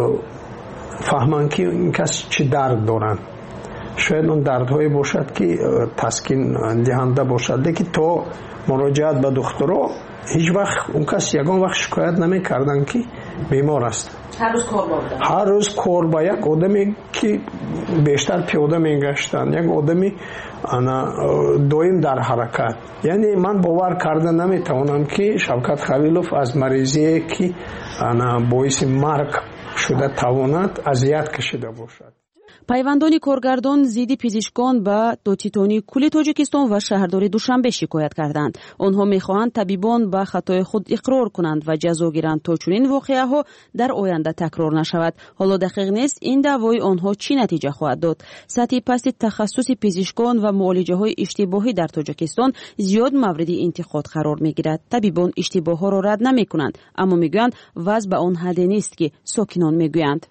فهمند که این کس چه درد دارند، شاید اون دردهایی باشد که تسکین دهنده باشد، لیکن تو مراجعت به دکترها هیچ وقت اون کس یگان وقت شکایت نمی کردن که بیمار است. هر روز کار با هر روز کار با یک آدمی که بیشتر پیاده می گشتن، یک آدمی انا دویم در حرکت. یعنی من باور کرده نمی توانم که شوکت خلیلوف از مریضی که انا باعث مرگ شده تواند اذیت کشیده باشد. پیوندان کارگردان ضد پزشکان به دوتیتونی کل تاجیکستان و شهرداری دوشنبه شکایت کردند. آنها میخواهند طبیبان به خطای خود اقرار کنند و جزا گیرند تا چنین واقعه ها در آینده تکرار نشود. حالا دقیق نیست این دعوای آنها چی نتیجه خواهد داد. سطح پست تخصص پزشکان و معالجه های اشتباهی در تاجیکستان زیاد مورد انتقاد قرار میگیرد. طبیبان اشتباه ها را رد نمیکنند، اما میگویند وضع به آن حد نیست که ساکنان میگویند.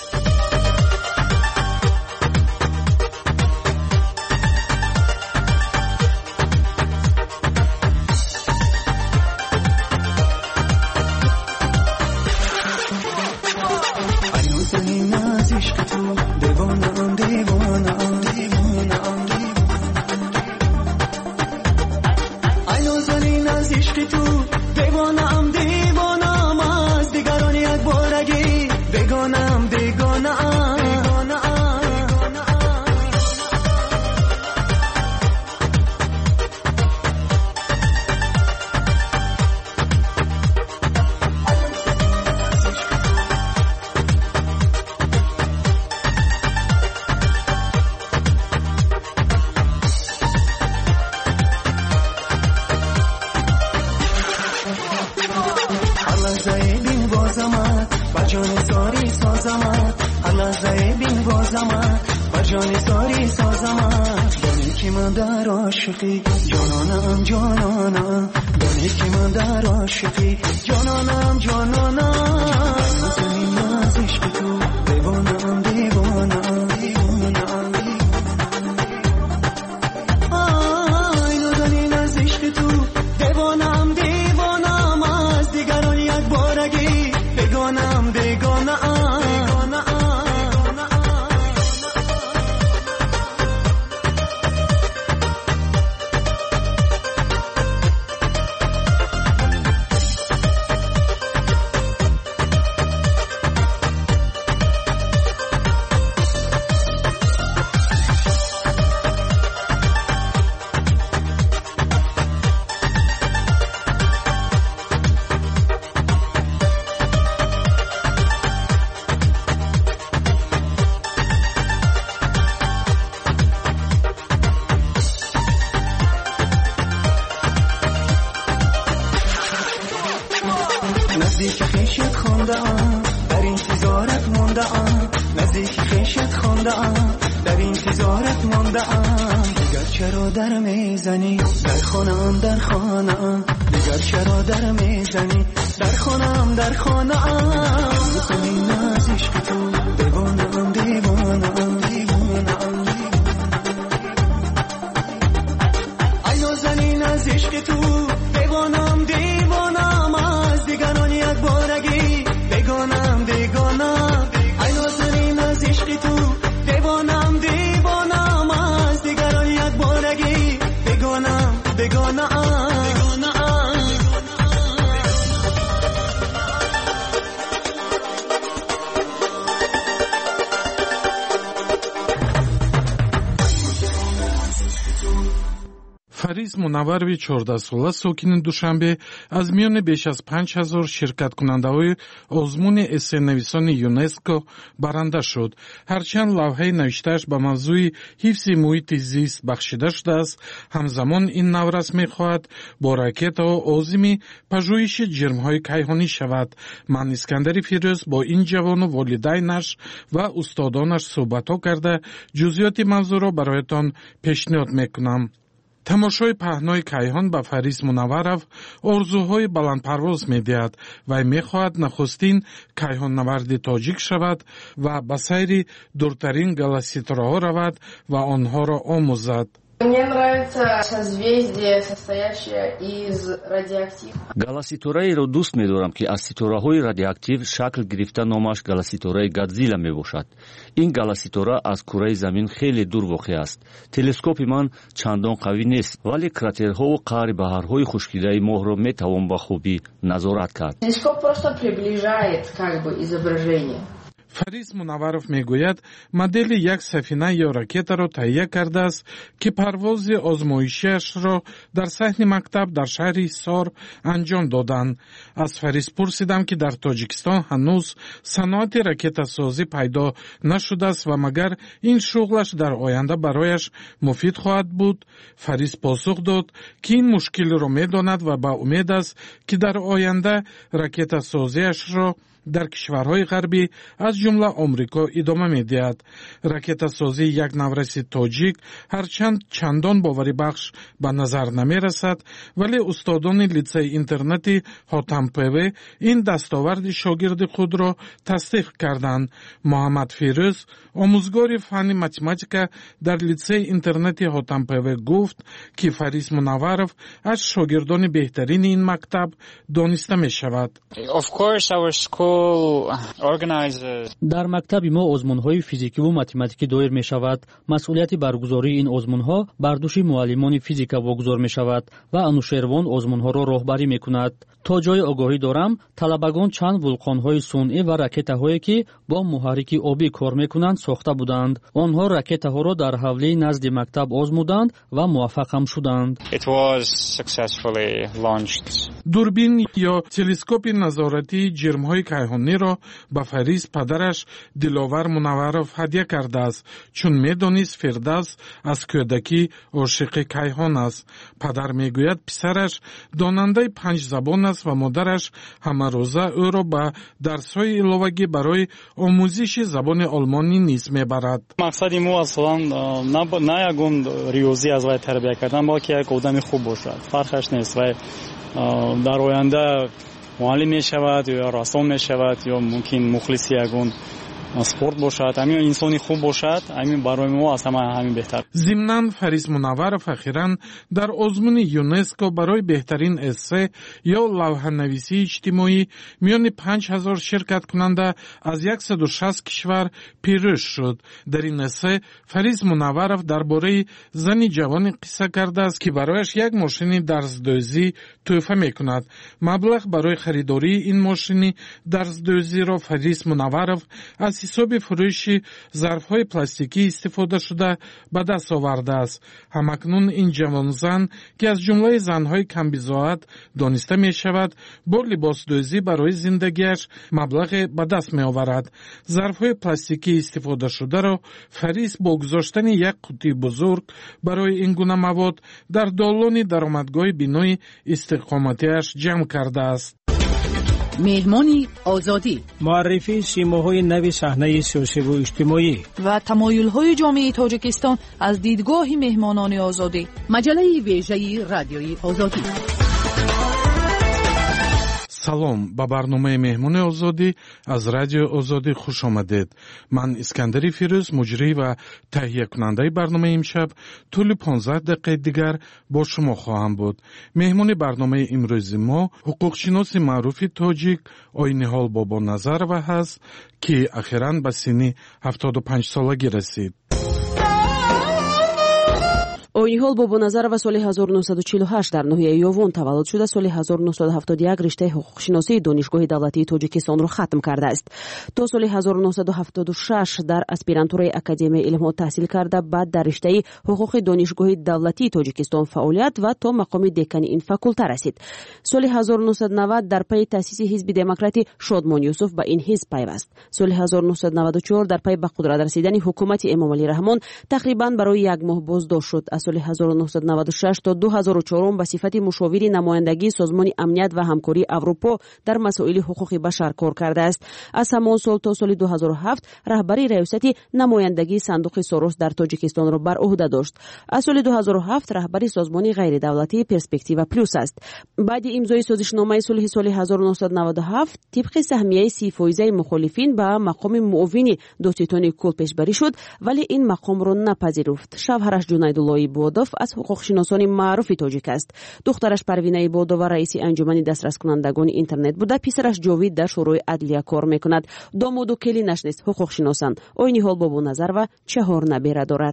جانانم جانانم دانی که من در عاشقی جانانم جانانم زمین از عشق تو دیوانم دیوانم دیوانم آی ندانین از عشق تو دیوانم دیوانم از دیگران یک بارگی بگانم بگانم نزدیک خیشت خونده ام در انتظارت مونده ام نزدیک خیشت خونده ام در انتظارت مونده ام دیگر چرا در میزنی در خونم در خانم دیگر چرا در میزنی در خونم در خانم میکنی ناز عشق تو دیوانم دیوانم دیوانم ای نازنین از عشق تو دیوانم دیوانم از دیگران یک بارگی بگانم بگانم ای نازنین از عشق تو دیوانم دیوانم از دیگران یک بارگی بگانم بگانم фариз мунавварови чордаҳсола сокини душанбе аз миёни беш аз панҷ ҳазор ширкаткунандаҳои озмуни эссенависони юнеско баранда шуд. ҳарчанд лавҳаи навиштааш ба мавзӯи ҳифзи муҳити зист бахшида шудааст, ҳамзамон ин наврас мехоҳад бо ракетаҳо озими пажӯҳиши ҷирмҳои кайҳонӣ шавад. ман искандари фирӯз бо ин ҷавону волидайнаш ва устодонаш суҳбатҳо карда ҷузъиёти мавзӯъро бароятон пешниҳод мекунам. тамошои паҳнои кайҳон ба фариз мунавваров орзуҳои баландпарвоз медиҳад. вай мехоҳад нахустин кайҳоннаварди тоҷик шавад ва ба сайри дуртарин галаситораҳо равад ва онҳоро омӯзад. Мне нравится созвездие, состоящее из радиоактив. галаситораеро дӯст медорам, ки аз ситораҳои радиоактив шакл гирифта номаш галаситораи Годзилла мебошад. ин галаситора аз кураи замин хеле дур воқеъ аст. телескопи ман чандон қавӣ нест, вале кратерҳову қаъри баҳрҳои хушкидаи моҳро метавон ба хубӣ назорат кард. Телескоп просто приближает как бы изображение. фариз мунавваров мегӯяд, модели як сафина ё ракетаро таҳия кардааст, ки парвози озмоишиашро дар саҳни мактаб дар шаҳри Ҳисор анҷом доданд. аз фариз пурсидам, ки дар Тоҷикистон ҳанӯз саноати ракетасозӣ пайдо нашудааст ва магар ин шуғлаш дар оянда барояш муфид хоҳад буд. фариз посух дод, ки ин мушкилро медонад ва ба умед аст, ки дар оянда ракетасозиашро дар кишварҳои ғарбӣ аз ҷумла омрико идома медиҳад. ракетасозии як навраси тоҷик ҳарчанд чандон боварибахш ба назар намерасад, вале устодони литсеи интернати ҳотампв ин дастоварди шогирди худро тасдиқ карданд. муҳаммад фирӯз, омӯзгори фанни математика дар литсеи интернати ҳотампв гуфт, ки фариз мунавваров аз шогирдони беҳтарини ин мактаб дониста мешавад. дар мактаби мо озмунҳои физикиву математикӣ доир мешавад. масъулияти баргузории ин озмунҳо бар дӯши муаллимони физика вогузор мешавад ва анушервон озмунҳоро роҳбарӣ мекунад. то ҷои огоҳӣ дорам, талабагон чанд вулқонҳои сунъӣ ва ракетаҳое ки бо муҳаррики обӣ кор мекунанд сохта буданд. онҳо ракетаҳоро дар ҳавлии назди мактаб озмуданд ва муваффақам шуданд. дурбин ё телескопи назоратии ҷирмҳои кайҳониро ба фариз падараш Диловар Мунавваров ҳадия кардааст, чун медонист Фирдавс аз кӯдакӣ ошиқи кайҳон аст. падар мегӯяд писараш донандаи панҷ забон аст ва модараш ҳамарӯза ӯро ба дарсҳои иловагӣ барои омӯзиши забони олмонӣ низ мебарад. мақсади мо асlan на ягон риёзӣ аз вай тарбия кардан, балки як одами хуб бошад. фарқаш нест. вай дар оянда муаллим мешавад ё расом мешавад ё мумкин мухлиси ягон спорт бошад. ҳамин инсони хуб бошад. ҳамин барои мо аз ҳама ҳамин беҳтар. зимнан фариз мунавваров ахиран дар озмуни юнеско барои беҳтарин эссе ё лавҳанависии иҷтимоӣ миёни панҷ ҳазор ширкаткунанда аз яксаду шаст кишвар пирӯз шуд. дар ин эссе фариз мунавваров дар бораи зани ҷавоне қисса кардааст, ки барояш як мошини дарздӯзӣ тӯҳфа мекунад. маблағ барои харидории ин мошини дарздӯзиро фариз мунавваров аз ҳисоби фурӯши зарфҳои пластикӣ истифода шуда ба даст овардааст. ҳамакнун ин ҷавонзан, ки аз ҷумлаи занҳои камбизоат дониста мешавад, бо либосдӯзӣ барои зиндагиаш маблағе ба даст меоварад. зарфҳои пластикии истифодашударо фариз бо гузоштани як қутии бузург барои ин гуна мавод дар долони даромадгоҳи бинои истиқоматиаш ҷамъ кардааст. مهمانی آزادی، معرفی سیماهای نوی صحنه سیاسی و اجتماعی و تمایل‌های جامعه تاجیکستان از دیدگاه مهمانان آزادی. مجله ویژه رادیوی آزادی. салом ба барномаи меҳмони озодӣ аз радиои озодӣ хуш омадед. ман искандари фирӯз муҷрӣ ва таҳиякунандаи барномаи имшаб тӯли понздаҳ дақиқаи дигар бо шумо хоҳам буд. меҳмони барномаи имрӯзи мо ҳуқуқшиноси маъруфи тоҷик Ойниҳол Бобоназарова ҳаст, ки ахиран ба синни ҳафтоду панҷсолагӣ расид. Ойниҳол Бобоназарова соли ҳазору нуҳсаду чилу ҳашт дар ноҳияи Ёвон таваллуд шуда, соли ҳазору нуҳсаду ҳафтоду як риштаи ҳуқуқшиносии донишгоҳи давлатии Тоҷикистонро хатм кардааст. То соли ҳазору нуҳсаду ҳафтоду шаш дар аспирантураи Академияи илмҳо таҳсил карда, баъд дар риштаи ҳуқуқи донишгоҳи давлатии Тоҷикистон фаъолият ва то мақоми декани ин факулта расид. Соли ҳазору нуҳсаду навад дар пайи таъсиси ҳизби демократи Шодмон Юсуф ба ин ҳизб пайваст. Соли ҳазору нуҳсаду наваду чор дар пайи ба қудрат расидани ҳукумати Эмомалӣ Раҳмон тақрибан барои як моҳ боздошт шуд. Аз соли ҳазору нуҳсаду наваду шаш то ду ҳазору чорум ба сифати мушовири намояндагии Созмони амният ва ҳамкории Аврупо дар масоили ҳуқуқи башар кор кардааст. Аз ҳамон сол то соли ду ҳазору ҳафт раҳбари раёсати намояндагии Сандуқи Сорос дар Тоҷикистонро бар уҳда дошт. Аз соли ду ҳазору ҳафт раҳбари созмони ғайридавлатии Перспектива плюс аст. баъди имзои созишномаи сулҳи соли ҳазору нуҳсаду наваду ҳафт тибқи саҳмияи си фоизаи мухолифин ба мақоми муовини Доститони Кул пешбарӣ шуд, вале ин мақомро напазируфт. Шавҳараш Ҷунайдуллои Ибодов аз ҳуқуқшиносони маъруфи тоҷик аст. духтараш Парвина Ибодова раиси анҷумани дастраскунандагони интернет буда, писараш Ҷовид дар шӯрои адлия кор мекунад. домоду келинаш низ ҳуқуқшиносанд. Ойниҳол Бобоназарова чаҳор набера дорад.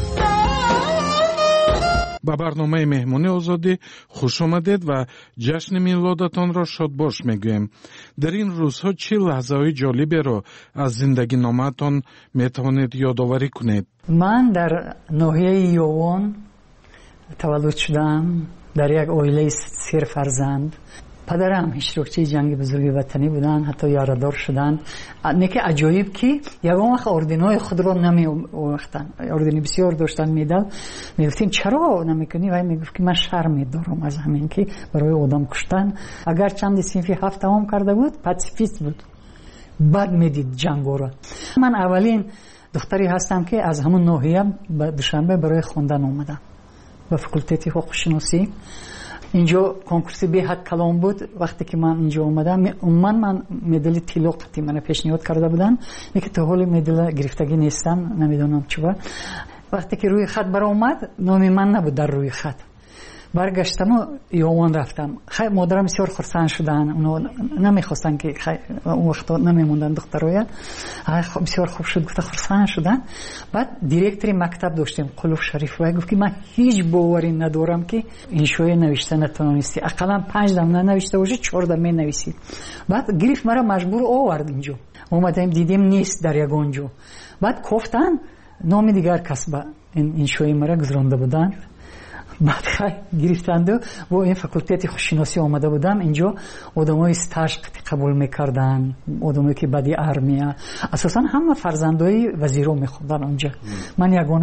ба барномаи меҳмони озодӣ хуш омадед ва ҷашни милодатонро шодбош мегӯем. дар ин рӯзҳо чӣ лаҳзаҳои ҷолиберо аз зиндагиномаатон метавонед ёдоварӣ кунед? ман дар ноҳияи Ёвон таваллуд шудам, дар як оилаи сер фарзанд. падарам иштирокчии ҷанги бузурги ватанӣ буданд, ҳатто ярадор шуданд. неки аҷоиб ки ягон вақт орденҳои худро намеовахтанд. ордени бисёр доштанд медал. мегуфтем чаро намекунӣ? вай мегуфт ки ман шарм медорам аз ҳамин ки барои одам куштан. агар чанди синфи ҳафт тамом карда буд, пацифист буд, бад медид ҷангоро. ман аввалин духтаре ҳастам ки аз ҳамон ноҳия ба Душанбе барои хондан омадам ба факултети ҳуқуқшиносӣ. اینجا کنکورس بهت کلام بود. وقتی که من اینجا اومدم من من مدل طلا قطعی من پیشنهاد کرده بودن، میگه تا حال مدل گرفتگی نیستم، نمیدونم چرا. وقتی که روی خط برآمد نام من نبود در روی خط. برگشتم و یوان رفتم. خیلی مادرم بسیار خرسند شدن. اونا نمیخواستن که اون وقت نمیموندن دخترای. بسیار خوب شد، گفت خرسند شدن. بعد دیرکتور مکتب داشتیم قلوف شریف و گفت که من هیچ باوری ندارم که این شوی نوشته نتونستی. اقلا پنج دم ننوشته باشه چهار دم نویسید. بعد گرفت مرا مجبور آورد اینجا. اومدیم دیدیم نیست در یگانجا. بعد گفتن نام دیگر کس با این شوی مرا گذرانده بودن. بعد گرفتند و با این فاکولته خوششناسی آمده بودم اینجا. آدمای استاژ قبول میکردن، آدمایی که بعدی ارمیا، اساسا همه فرزندای وزیرا میخوندن اونجا. من یگانه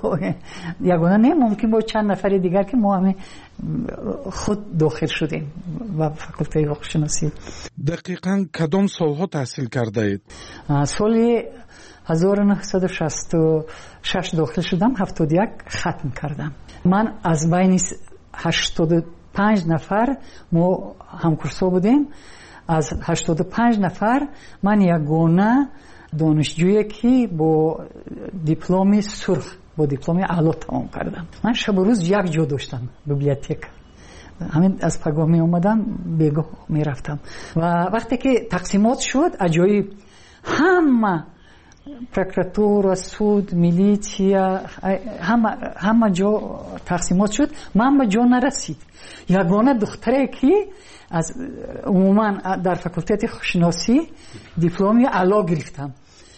یگانه نه، ممکن بود چند نفر دیگر که ما همه خود داخل شدیم و فاکولته خوششناسی. دقیقاً کدام سالها تحصیل کرده اید؟ سال هزار و نهصد و شصت و شش داخل شدم، هفتاد و یک ختم کردم. من از بین هشتاد و پنج نفر ما همکورسا بودیم. از هشتاد و پنج نفر من یگانه دانشجویی که با دیپلم سرخ، با دیپلم اعلی تمام کردم. من شب و روز یک جا داشتم، بیبلیوتک. همین از پگاه می اومدم بیگاه می رفتم و وقتی که تقسیمات شد عجایب، همه прокуратура, суд, милиция, همه همه جا تقسیمات شد. من به جا نرسید. یگانه دختره که از عموما در فاکولته شناسی دیپلمی اعلی گرفتم.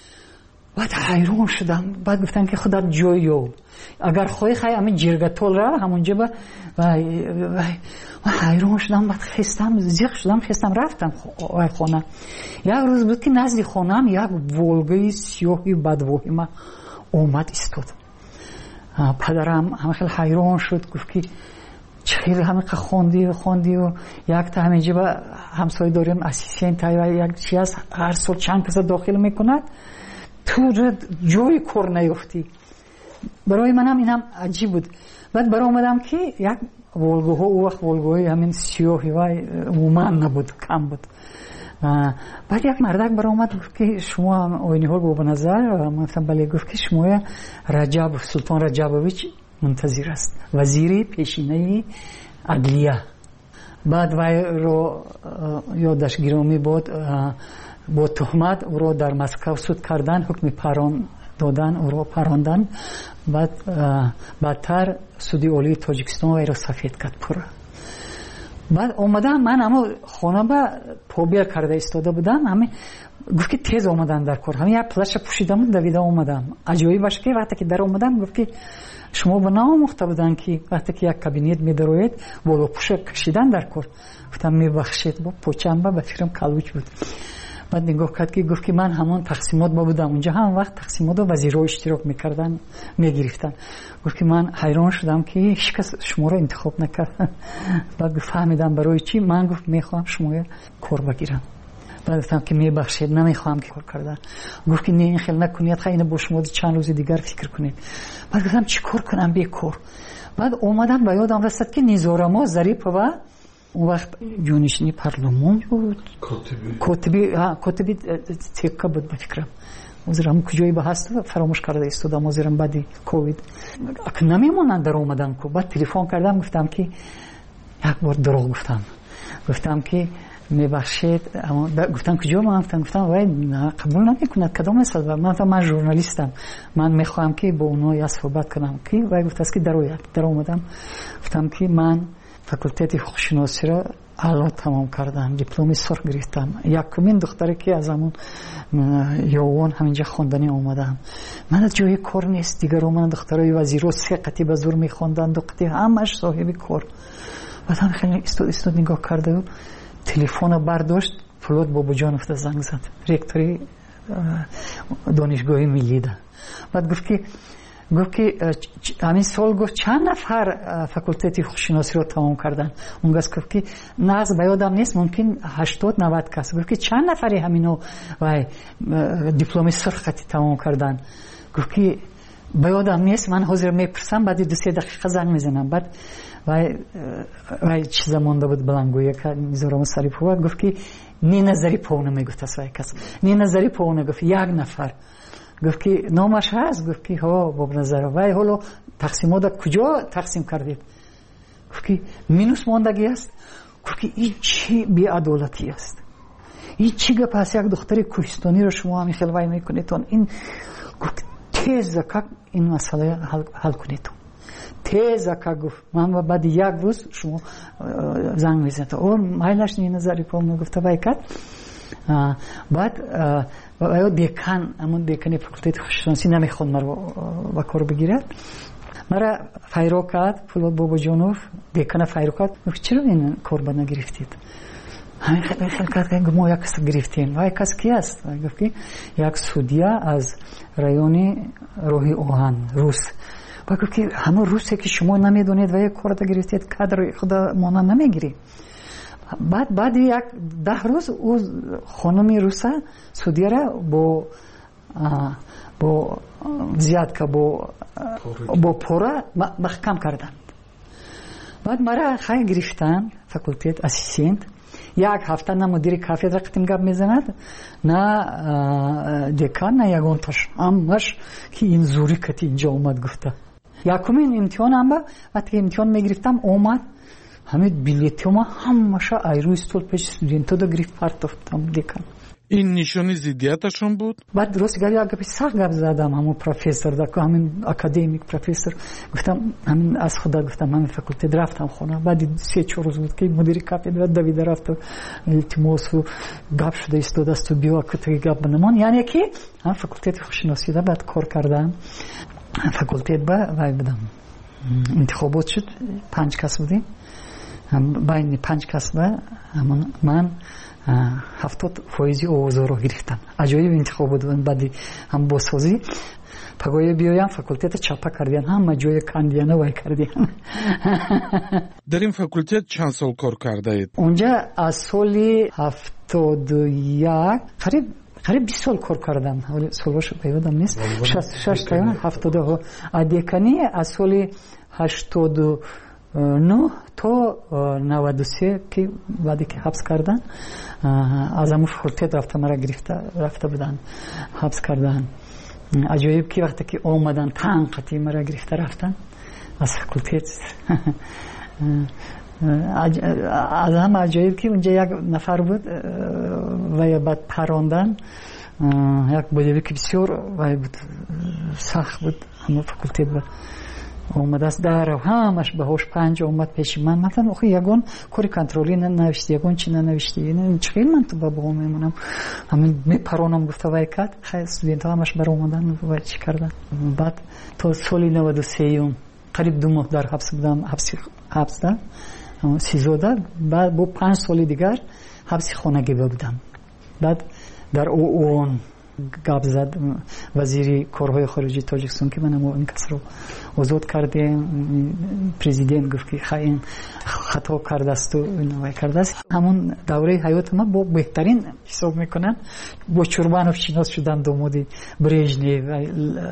بعد حیران شدم. بعد گفتن که خودت جایو اگر خواهی خواهی همین جرگتول را همونجا با وای وای حیران شدم. بعد خستم زیق شدم، خستم رفتم خانه. یک روز بود که نزد خانم یک ولگای سیاهی بدوهی ما اومد ایستاد. پدرم همه خیلی حیران شد، گفت که خیلی همه خوندی و خوندی و یک تا همینجا با همسایه داریم اسیستنت و یک چیز هر سال چند کس داخل میکند تو جوی کار نیفتی. برای منم اینم عجیب بود. بعد برای آمدم که یک ولگوها او وقت ولگوهای همین سیاهی و عموما نبود، کم بود. بعد یک مردک برای آمد گفت که شما آینی ها رو به نظر مثلا بله، گفت که شما رجب سلطان رجبویچ منتظر است، وزیری پیشینه عدلیه. بعد وی رو یادش گرامی بود با تهمت او رو در مسکو سود کردن، حکم پران دادن، او رو پراندن. بعد بعدتر سودی اولی تاجیکستان وی رو سفید کرد پورا. بعد اومدم من اما خانه با پوبیا کرده ایستاده بودم، همه گفت که تیز اومدن در کار، همه یک پلش پوشیدم دویده اومدم. عجیبی باشه که وقتی که در اومدم گفت که شما به نامخته بودن که وقتی که یک کابینت میدروید بالا پوشه کشیدن در کار. گفتم میبخشید با پوچم با فکرم کلوچ بود. بعد نگاه کرد که گفت که من همون تقسیمات با بودم اونجا، هم وقت تقسیمات و وزیرها اشتراک میکردن میگرفتن. گفت که من حیران شدم که هیچ کس شما رو انتخاب نکرد. بعد فهمیدم برای چی. من گفت میخوام شما کار بگیرم. بعد گفتم که میبخشید نمیخوام که کار کردن. گفت که نه این خیلی نکنید، خیلی با شما چند روز دیگر فکر کنید. بعد گفتم چی کار کنم بی کار. بعد اومدم به یادم رسید که نیزارما ظریف و اون وقت جونشینی پارلمان بود، کاتبی ها کاتبی تیکا بود به فکرم. وزیرم کجایی به هست فراموش کرده ایستادم. وزیرم بعدی کووید اک نمیمونن در اومدن کو. بعد تلفن کردم گفتم که یک بار دروغ گفتم. گفتم که میبخشید، اما گفتم کجا ما گفتم گفتم وای قبول نمیکنه کدام مثلا من من ژورنالیستم، من میخوام که با اونها یا صحبت کنم. که وای گفت است که در در اومدم گفتم که من فاکولته حقوق‌شناسی را اعلا تمام کردم، دیپلم سرخ گرفتم. یکمین دختری که از همون یوان همینجا خواندنی اومدم. من از جای کار نیست دیگر. من دخترای وزیرو سه قطعه به زور میخوندن، دو قطعه همش صاحب کار. بعد هم خیلی استاد استاد نگاه کرده و تلفن برداشت، فلوت بابا جان افت زنگ زد، رکتوری دانشگاه ملی ده. بعد گفت که گفت که همین سال گفت چند نفر فاکولته حقوق‌شناسی رو تمام کردن. اون گفت که نه از بیادم نیست، ممکن هشتاد نود کس. گفت که چند نفری همینو و دیپلم سرخ خطی تمام کردن. گفت که بیادم نیست، من حاضر میپرسم بعد دو سه دقیقه زنگ میزنم. بعد وای وای چیزا مونده بود بلنگویه که میذارم سری پو. گفت که نه نظری پونه میگفت از کس، نه نظری پونه. گفت یک نفر. گفت که نامش هست. گفت که ها باب نظر وای حالا تقسیمات کجا تقسیم کردید؟ گفت که مینوس ماندگی است. گفت که این چی بی‌عدالتی است، این چی گپ است؟ یک دختر کوهستانی رو شما همین خیلی وای میکنید این. گفت تیز که این مسئله حل, حل کنید تیز که. گفت من بعد یک روز شما زنگ میزنید اون مایلش نی نظری پام گفت وای کرد. بعد و دیکان همون دیکانی فاکولته حقوق‌شناسی نمیخواد مرا با کار بگیرد. مرا فایرو کرد فلوت بابا جانوف دیکان فایرو کرد. گفت چرا این کار با نگرفتید؟ همین خیلی خیلی کرد که ما یک کس گرفتیم. و یک کس کی است؟ گفت که یک سودیا از رایون روحی اوهان روس. و گفت که همون روسی که شما نمیدونید و یک کار دا گرفتید کادر خدا مانا نمیگیری. بعد بعد یک ده روز او خانمی روسا سودیا را با با زیاد که با با پورا محکم کردن. بعد مرا خیلی گرفتن فاکولته اسیستنت. یک هفته نه مدیر کافدره قطیم گپ میزند نه دکان نه یگانتاش همش که این زوری کتی اینجا اومد گفته. یکمین امتحان هم با وقتی امتحان میگرفتم اومد همین بلیتم همش ایرو استول پیش استودنتا دا گرفت پرتافتم دکان. این نشانی ضدیتشون بود؟ بعد درست گفت یا گپی سخت گپ زدم همون پروفسور دا همین اکادمیک پروفسور. گفتم همین از خدا گفتم همین فاکولته رفتم خونه. بعد سه چهار روز بود که مدیر کافدره دوید رفت و التماس و گپ شده استاد است و بیا که گپ بنمان. یعنی که هم فاکولته حقوق‌شناسی دا بعد کار کردم. فاکولته با وای بدم انتخابات شد، پنج کس بودیم. بین پنج کس با من هفتاد فایزی آوازها رو گرفتم. عجایب انتخاب بود. بعدی هم بازسازی پگوی بیایم فاکولتت چاپا کردین همه جای کاندیانه وای کردین. در این فاکولتت چند سال کار کرده اید؟ اونجا از سالی هفتاد و یک قریب قریب بیست سال کار کردم. ولی سالش پیادم نیست. شصت شش تا هفتاد و ادیکانی از سالی هشتاد و نه تا نود و سه که بعدی که حبس کردن از همون فاکولتت رفته مرا گرفته رفته بودن حبس کردن. عجایب که وقتی که آمدن تنقیتی مرا گرفته رفتن از فاکولتت. از هم عجایب که اونجا یک نفر بود و بعد پراندن یک بودی که بسیار و بود سخت بود همون فاکولتت بود آمد است در همش به هوش پنج آمد پیش من مثلا آخه یگون کاری کنترلی ننوشتی یگون چی ننوشتی یعنی چخیل من تو با با میمونم همین میپرانم گفته وای کد خیلی استودنت ها همش بر اومدن و چی کردن. بعد تا سالی نود و سه قریب دو ماه در حبس بودم حبس حبس دادم سیزده. بعد با پنج سالی دیگر حبس خانگی بودم. بعد در اون گپ زد وزیر کارهای خارجی تاجیکستان که من این کس رو آزاد کردیم. پرزیدنت گفت که خیلی خطا کرده است و اینو کرده است. همون دوره حیات ما با بهترین حساب میکنن. با چوربانوف شناس شدن داماد برژنیو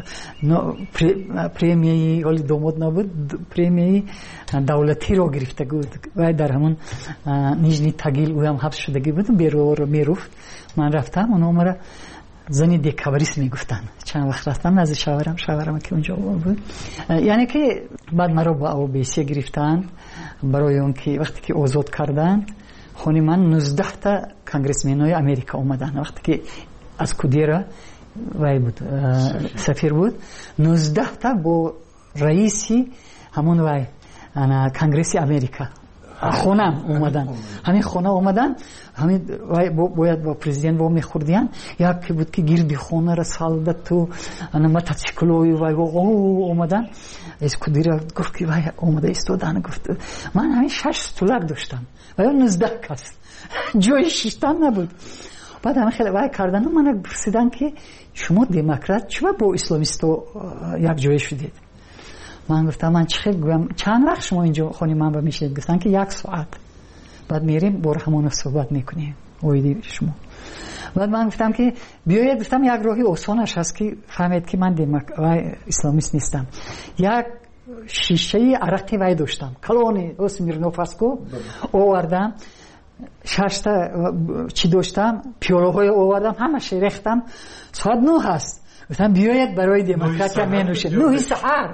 پریمیه ولی داماد نبود پریمیه دولتی رو گرفته بود و در همون نیژنی تاگیل او هم حبس شدگی بود. بیرو میرفت من رفتم اون عمره زنی دیکاوریست میگفتن. چند وقت رفتم از شاورم شاورم که اونجا بود. یعنی که بعد مرا با او بیسی گرفتن برای اون که وقتی که آزاد کردن خونی من نوزده تا کانگرسمنای امریکا اومدن. وقتی که از کودیرا وای بود سفیر بود نوزده تا با رئیسی همون وای انا کانگرسی امریکا خونم اومدن. همین خونه اومدن همین باید با پرزیدنت با میخوردیان یکی بود که گیردی خونه را سالده تو انا موتورسیکلوی وای او اومدن از کدیرا گفت که وای اومده استودن گفت من همین شش دلار داشتم و یا نوزده کس جای شیشتن نبود. بعد همه خیلی وای کردن و من پرسیدن که شما دموکرات چرا با اسلامیستو یک جای شدید؟ من گفتم من چه گویم چند وقت شما اینجا خونی من با میشید؟ گفتن که یک ساعت. بعد میریم با همون صحبت میکنیم اویدی شما. بعد من گفتم که بیاید گفتم یک راهی آسانش هست که فهمید که من دموکرات اسلامیست نیستم. یک شیشه عرقی وای داشتم کلونی اسمیرنوف اسکو آوردم شش تا چی داشتم پیاله های آوردم همش ریختم ساعت نه هست. گفتم بیاید برای دموکراتیا می نوشید. نه سحر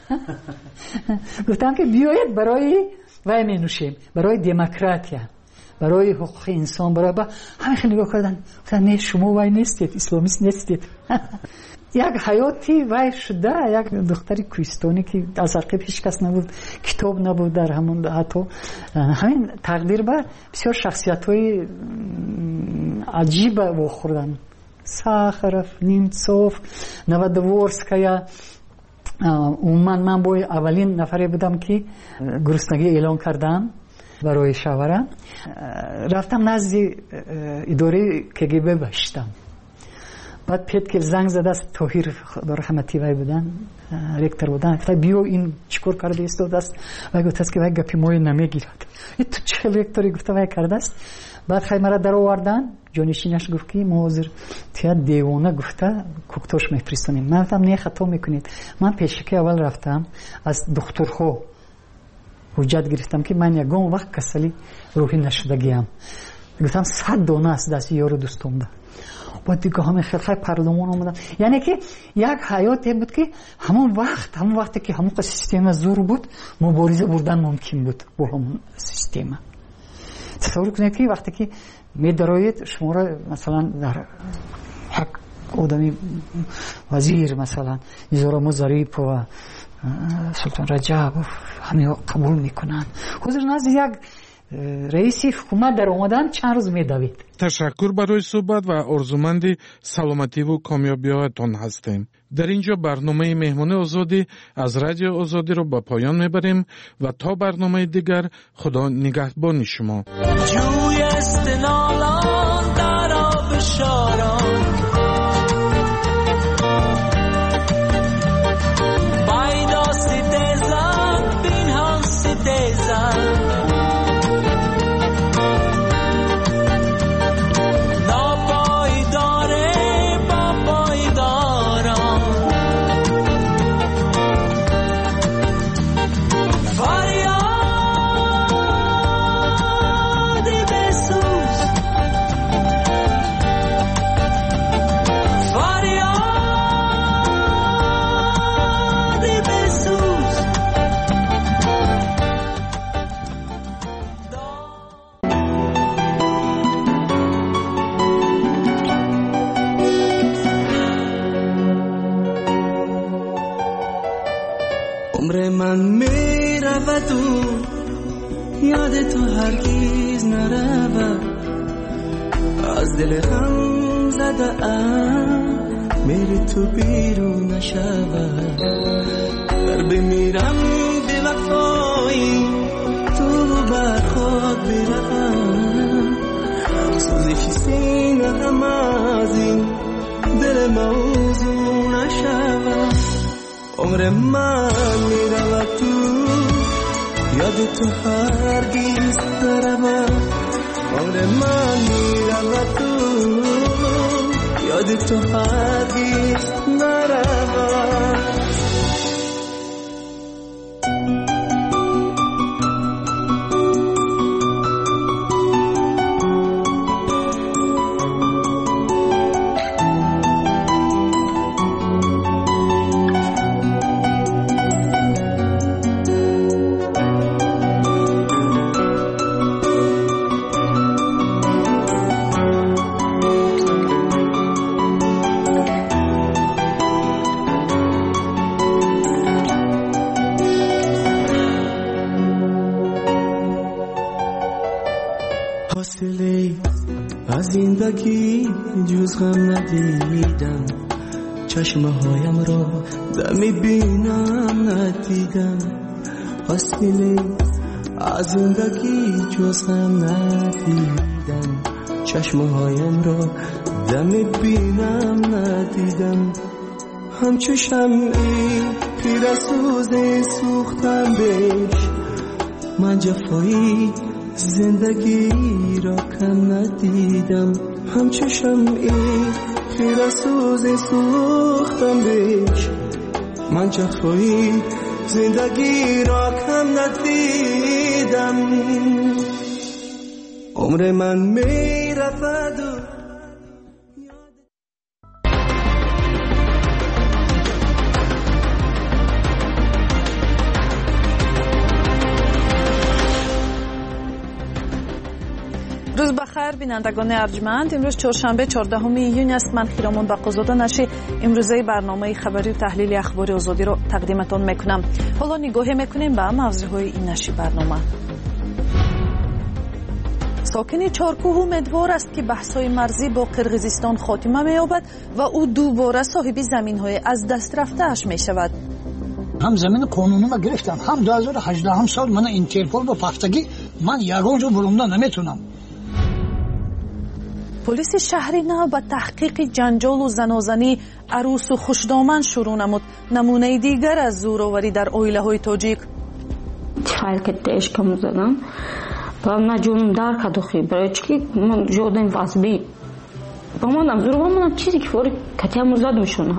گفتم که بیاید برای وای می نوشیم برای دموکراتیا برای حقوق انسان برای با همه خیلی نگاه کردن گفتن نه شما وای نیستید اسلامیست نیستید. یک حیاتی وای شده یک دختری کوهستانی که از عقب هیچ کس نبود کتاب نبود در همون حتی همین تقدیر به بسیار شخصیت های عجیب و خوردن ساخرف نیمتسوف نوادورسکایا من من باید اولین نفری بودم که گرسنگی اعلان کردم برای شاورم. رفتم نزد اداره کگبه باشتم. بعد پیت که زنگ زده است توهیر خدا رحمتی وای بودن رکتر بودن گفت بیو این چیکار کرده است است و گفت است که وای گپی موی نمیگیرد تو چه رکتری گفت وای کرده است. بعد خیلی مرا در آوردن جانشینش گفت که ما حاضر تیا دیوانه گفته کوکتوش میفرستونیم. من گفتم نه خطا میکنید. من پیشکی اول رفتم از دکترها حجت گرفتم که من یگان وقت کسلی روحی نشدگیم. گفتم صد دانه است دست یارو دوستم ده. بعد دیگه همه خیلی خیلی پارلمان آمدن. یعنی که یک حیاتی بود که همون وقت همون وقتی که همون سیستم زور بود مبارزه بردن ممکن بود با همون سیستم. تصور کنید که وقتی که می دراید شما را مثلا در یک آدمی وزیر مثلا میزورا ظریف و سلطان رجب همه قبول میکنن حضور نزد یک رئیسی حکومت در اومدن چند روز میدوید. تشکر برای صحبت و آرزومند سلامتی و کامیابی‌هایتان هستیم. در اینجا برنامه مهمان آزادی از رادیو آزادی رو به پایان میبریم و تا برنامه دیگر خدا نگهبان شما. جوی استنالان در آب شاران من می رود و یاد تو هرگیز نرود از دل غم زده ام میری تو بیرون نشود در بمیرم به وفایی تو بر خود بروم سوزش سینه هم از این دل موضوع نشود عمر من میرود تو یاد تو هرگیز نرود عمر من میرود تو یاد تو هرگیز نرود از زندگی جز غم ندیدم چشمه هایم را دمی بینم ندیدم حاصله از زندگی جز غم ندیدم چشمه هایم را دمی بینم ندیدم همچو شمعی پیرسوز سوختم بهش من جفایی زندگی را کم ندیدم همچو شمعی پیرسوز سوختم بهش من جفایی زندگی را کم ندیدم عمر من می رفت و روز بخیر بینندگان ارجمند. امروز چهارشنبه چهاردهم ایون است. من خیرامون بقوزاده نشی امروزه برنامه خبری و تحلیل اخبار آزادی رو تقدیمتان میکنم. حالا نگاهی میکنیم به موضوعهای این نشی برنامه. ساکن چارکوه امیدوار است که بحث‌های مرزی با قرقیزستان خاتمه می‌یابد و او دوباره صاحب زمین‌های از دست رفته‌اش می‌شود. هم زمین قانونی ما گرفتم، هم دو هزار و هجده هم سال من اینترپول با پختگی من یگان جو برونده نمیتونم. پلیس شهری نو به تحقیق جنجال و زنازنی عروس و خوشدامن شروع نمود. نمونه دیگر از زورآوری در عائله‌های تاجیک. فایل کتش کم زدم و من جون دار کدوخی برای چی من جودن واسبی با منم زور با منم چیزی که فوری کتیم مزد میشونه.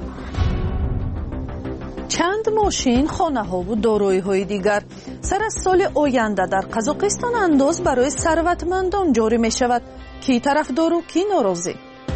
چند ماشین، خانه ها و دارایی های دیگر سر از سال آینده در قزاقستان انداز برای ثروتمندان جاری می شود. کی طرفدار و کی ناراضی؟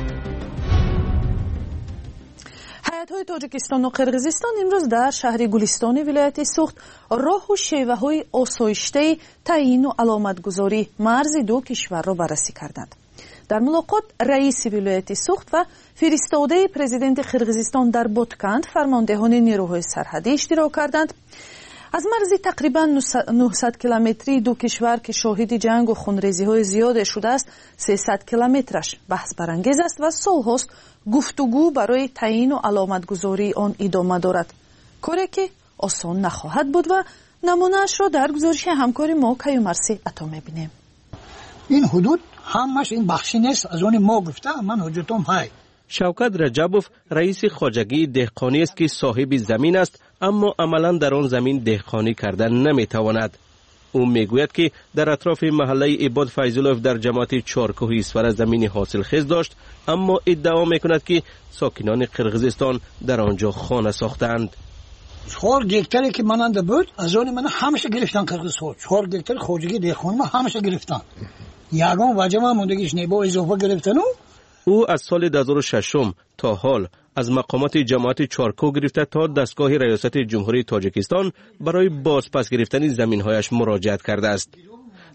هیئت‌های تاجیکستان و قرقیزستان امروز در شهر گلستان ولایت سوخت راه و شیوه‌های آسایشته تعیین و علامتگذاری مرز دو کشور را بررسی کردند. در ملاقات رئیس ولایت سوخت و فرستاده پرزیدنت قرقیزستان در بوتکند فرماندهان نیروهای سرحدی اشتراک کردند. از مرز تقریبا نهصد کیلومتری دو کشور که شاهد جنگ و خونریزی‌های زیاد شده است، سیصد کیلومترش بحث برانگیز است و سال‌هاست گفتگو برای تعیین و علامتگذاری آن ادامه دارد. کاری که آسان نخواهد بود و نمونه‌اش را در گزارش همکار ما کیومرسی عطا می‌بینیم. این حدود همش این بخشی نیست از اون ما گفته من حجتم های. شوکت رجبوف رئیس خواجگی دهقانی است که صاحب زمین است، اما عملا در آن زمین دهقانی کردن نمیتواند. او میگوید که در اطراف محله عباد فیضلوف در جماعت چارکوه اسفر زمین حاصل خیز داشت، اما ادعا میکند که ساکنان قرقیزستان در آنجا خانه ساختند. چهار گکتری که مانند بود از آن من همشه گرفتن قرقیزستان. چهار گکتر خواجگی دهقانی ما همشه گرفتن. یگان وجه ما موندگیش نه با اضافه گرفتن. او از سال دو هزار و شش تا حال از مقامات جماعت چارکو گرفته تا دستگاه ریاست جمهوری تاجیکستان برای بازپس گرفتن زمین‌هایش مراجعت کرده است.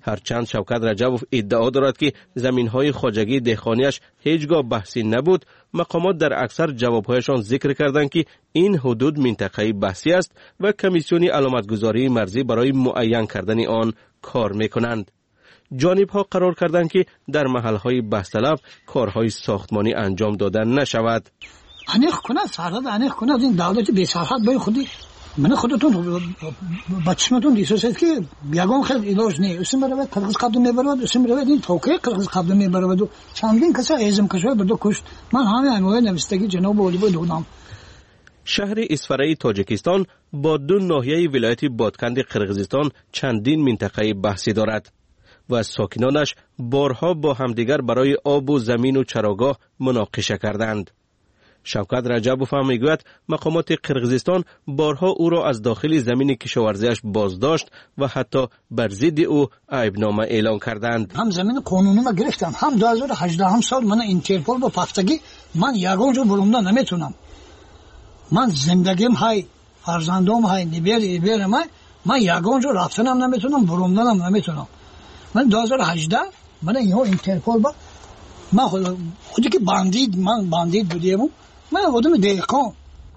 هرچند شوکت رجبوف ادعا دارد که زمین‌های خواجگی دهقانیش هیچگاه بحثی نبود، مقامات در اکثر جوابهایشان ذکر کردند که این حدود منطقه بحثی است و کمیسیون علامتگذاری مرزی برای معین کردن آن کار می‌کنند. جانب‌ها قرار کردند که در محل‌های بحث طلب کارهای ساختمانی انجام داده نشود. انیخ کنه سرحد انیخ کنه از این دولت بی سرحد باید خودی من خودتون بچه‌تون دیسوست که یگان خیلی ایلاج نه اسم برای قرقیز قبض می‌برد اسم برای این توقیع قرقیز قبض می‌برد و چندین کس ازم کشور برد کشت. من همه انواع نوشتگی جناب عالی بود دونم. شهر اسفرای تاجیکستان با دو ناحیه ولایت بادکند قرقیزستان چندین منطقه بحثی دارد و ساکنانش بارها با همدیگر برای آب و زمین و چراگاه مناقشه کردند. شوکت رجبوف هم میگوید مقامات قرقیزستان بارها او را از داخل زمین کشاورزیش بازداشت و حتی بر ضد او عیبنامه اعلان کردند. هم زمین قانونی ما گرفتم، هم دو هزار و هجده هم سال من اینترپول با پختگی من یگان جو بروندن نمیتونم. من زندگیم های فرزندام های نبیر نبیر من من یگان جو رفتنم نمیتونم بروندنم نمیتونم. من دو هزار و هجده من اینو اینترپول با من خودی که باندید من باندید بودیم من آدم دهقان.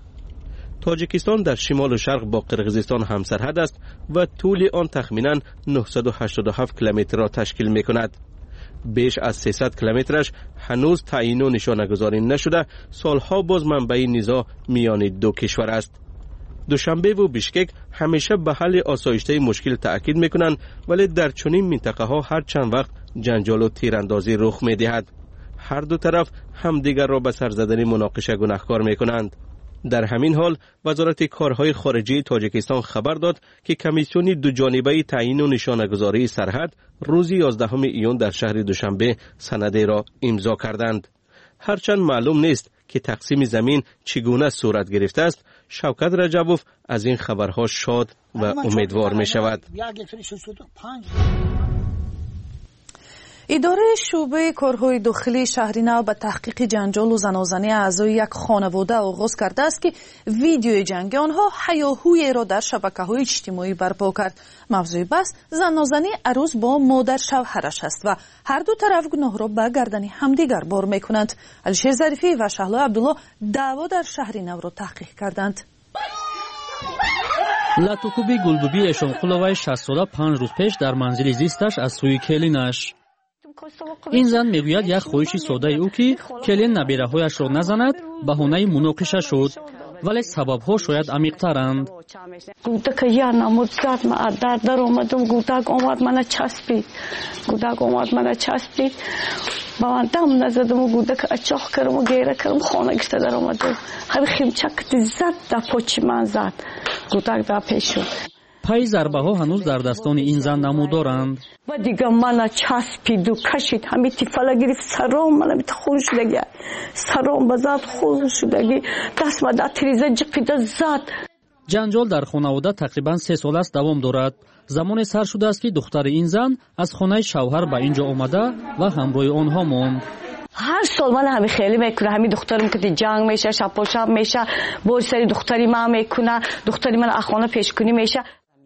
تاجیکستان در شمال و شرق با قرقیزستان همسرحد است و طول آن تخمینا نهصد و هشتاد و هفت کیلومتر را تشکیل می‌کند. بیش از سیصد کیلومترش هنوز تعیین و نشانه‌گذاری نشده، سالها باز منبع نزاع میان دو کشور است. دوشنبه و بیشکک همیشه به حل آسایشته مشکل تأکید می‌کنند، ولی در چنین منطقه‌ها هر چند وقت جنجال و تیراندازی رخ می‌دهد. هر دو طرف همدیگر را به سر زدن مناقشه گناهکار می‌کنند. در همین حال وزارت کارهای خارجه تاجیکستان خبر داد که کمیسیون دو جانبه تعیین و نشانه‌گذاری سرحد روز یازدهم ایون در شهر دوشنبه سند را امضا کردند. هرچند معلوم نیست که تقسیم زمین چگونه صورت گرفته است، شوکت رجبوف از این خبرها شاد و امیدوار می شود. اداره شعبه کارهای داخلی شهر نو به تحقیق جنجال و زنازنی اعضای یک خانواده آغاز کرده است که ویدیوی جنگ آنها هیاهویی را در شبکه‌های اجتماعی برپا کرد. موضوع بحث زنازنی عروس با مادر شوهرش است و هر دو طرف گناه را به گردن همدیگر بار می‌کنند. علیشیر ظریفی و شهلا عبدالله دعوا در شهر نو را تحقیق کردند. لاتوکوبی گلبوبی اشونقولوای شصت ساله پنج روز پیش در منزل زیستش از سوی کلینش. این زن میگوید یک خواهش ساده او که کلین نبیره‌هایش را نزند بهانه مناقشه شد، ولی سبب‌ها شاید عمیق‌ترند. گودک یا نمود زد ما در در اومدم گودک اومد منو چسبید گودک اومد منو چسبید با من دم نزدم و گودک اچاخ کردم و گیره کردم خانه گشته در اومدم همین خیمچک زد در پاچی من زد گودک در پیش شد. پای ضربه ها هنوز در دستان این زن نمودارند. و دیگه من چسبید و کشید همین تیفالا گرفت سرام من بیت خون شدگی سرام بزد خون شدگی دست ما در تریزه جقیده زد. جنجال در خانواده تقریبا سه سال است دوام دارد. زمان سر شده است که دختر این زن از خانه شوهر به اینجا آمده و همراه آنها ماند. هر سال من همین خیلی میکنه همین دخترم که جنگ میشه شب و شب میشه بار سری دختری من میکنه دختری من اخوانه پیشکنی میشه.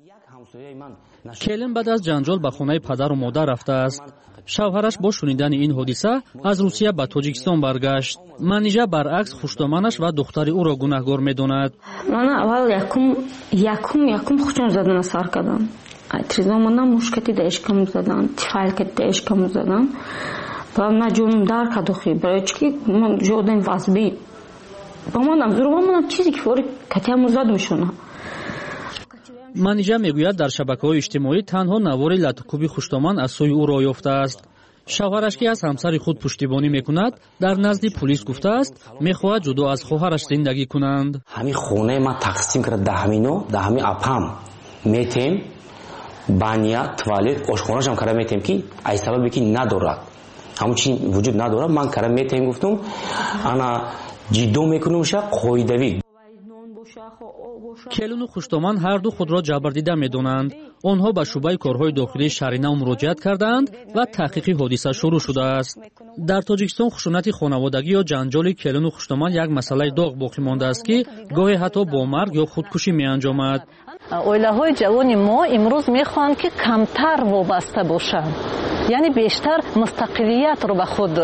کلین بعد از جنجال به خانه پدر و مادر رفته است. شوهرش با شنیدن این حادثه از روسیه به تاجیکستان برگشت. منیژه برعکس خوشتمانش و دختری او را گناهکار میداند. من اول یکم یکم یکم خوشم زدن سر کردم. تریزامونم مشکلی داشتم زدن، تفایل داشتم زدن. و من جونم در کدوخی برای چی من جودم واسبی. با منم ضرورا منم چیزی که فوری کتیم زد میشونه. منیژه میگوید در شبکه‌های اجتماعی تنها نوار لاتوکوبی خوشتامان از سوی او را یافته است. شوهرش که از همسر خود پشتیبانی میکند در نزد پلیس گفته است میخواهد جدا از خواهرش زندگی کنند. همین خونه ما تقسیم کرد ده همینو ده همین اپام میتیم بانیا توالت آشخانه‌اش هم کار میتیم که ای سببی که ندارد همون چی وجود ندارد من کار میتیم گفتم انا جدو میکنم شه قایدوی. کلین و خوشتامان هر دو خود را جبردیده می‌دانند. آنها به شعبه کارهای داخلی شهر نو مراجعت کردند و تحقیق حادثه شروع شده است. در تاجیکستان خشونت خانوادگی یا جنجال کلین و خوشتامان یک مسئله داغ باقی مانده است که گاهی حتی با مرگ یا خودکشی می‌انجامد. оилаҳои ҷавони мо имрӯз мехоҳанд ки камтар вобаста бошанд, яъне бештар мустақилиятро ба худ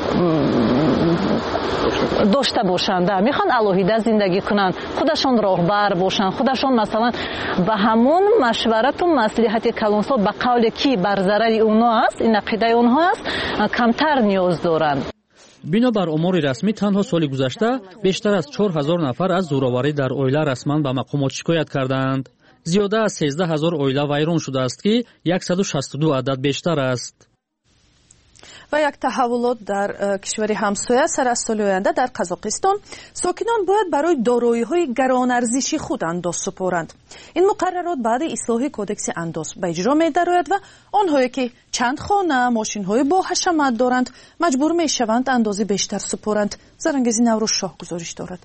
дошта бошанд, мехоҳанд алоҳида зиндагӣ кунанд, худашон роҳбар бошанд, худашон масалан ба ҳамон машварату маслиҳати калонсол ба қавле ки бар зарари онҳо аст, ин ақидаи онҳо аст, камтар ниёз доранд. бинобар омори расмӣ танҳо соли гузашта бештар аз чор ҳазор нафар аз зӯроварӣ дар оила расман ба мақомот шикоят карданд. зиёда аз сенздаҳ ҳазор оила вайрон шудааст ки сад و шасту ду адад бештар аст. ва як таҳаввулот дар кишвари ҳамсоя сар аз соли оянда дар Қазоқистон сокинон бояд барои дороиҳои гаронарзиши худ андоз супоранд. ин муқаррарот баъди ислоҳи кодекси андоз ба иҷро медарояд ва онҳое ки чанд хона мошинҳои бо ҳашамат доранд маҷбур мешаванд андози бештар супоранд. Зарангези Наврӯзшоҳ гузориш дорад.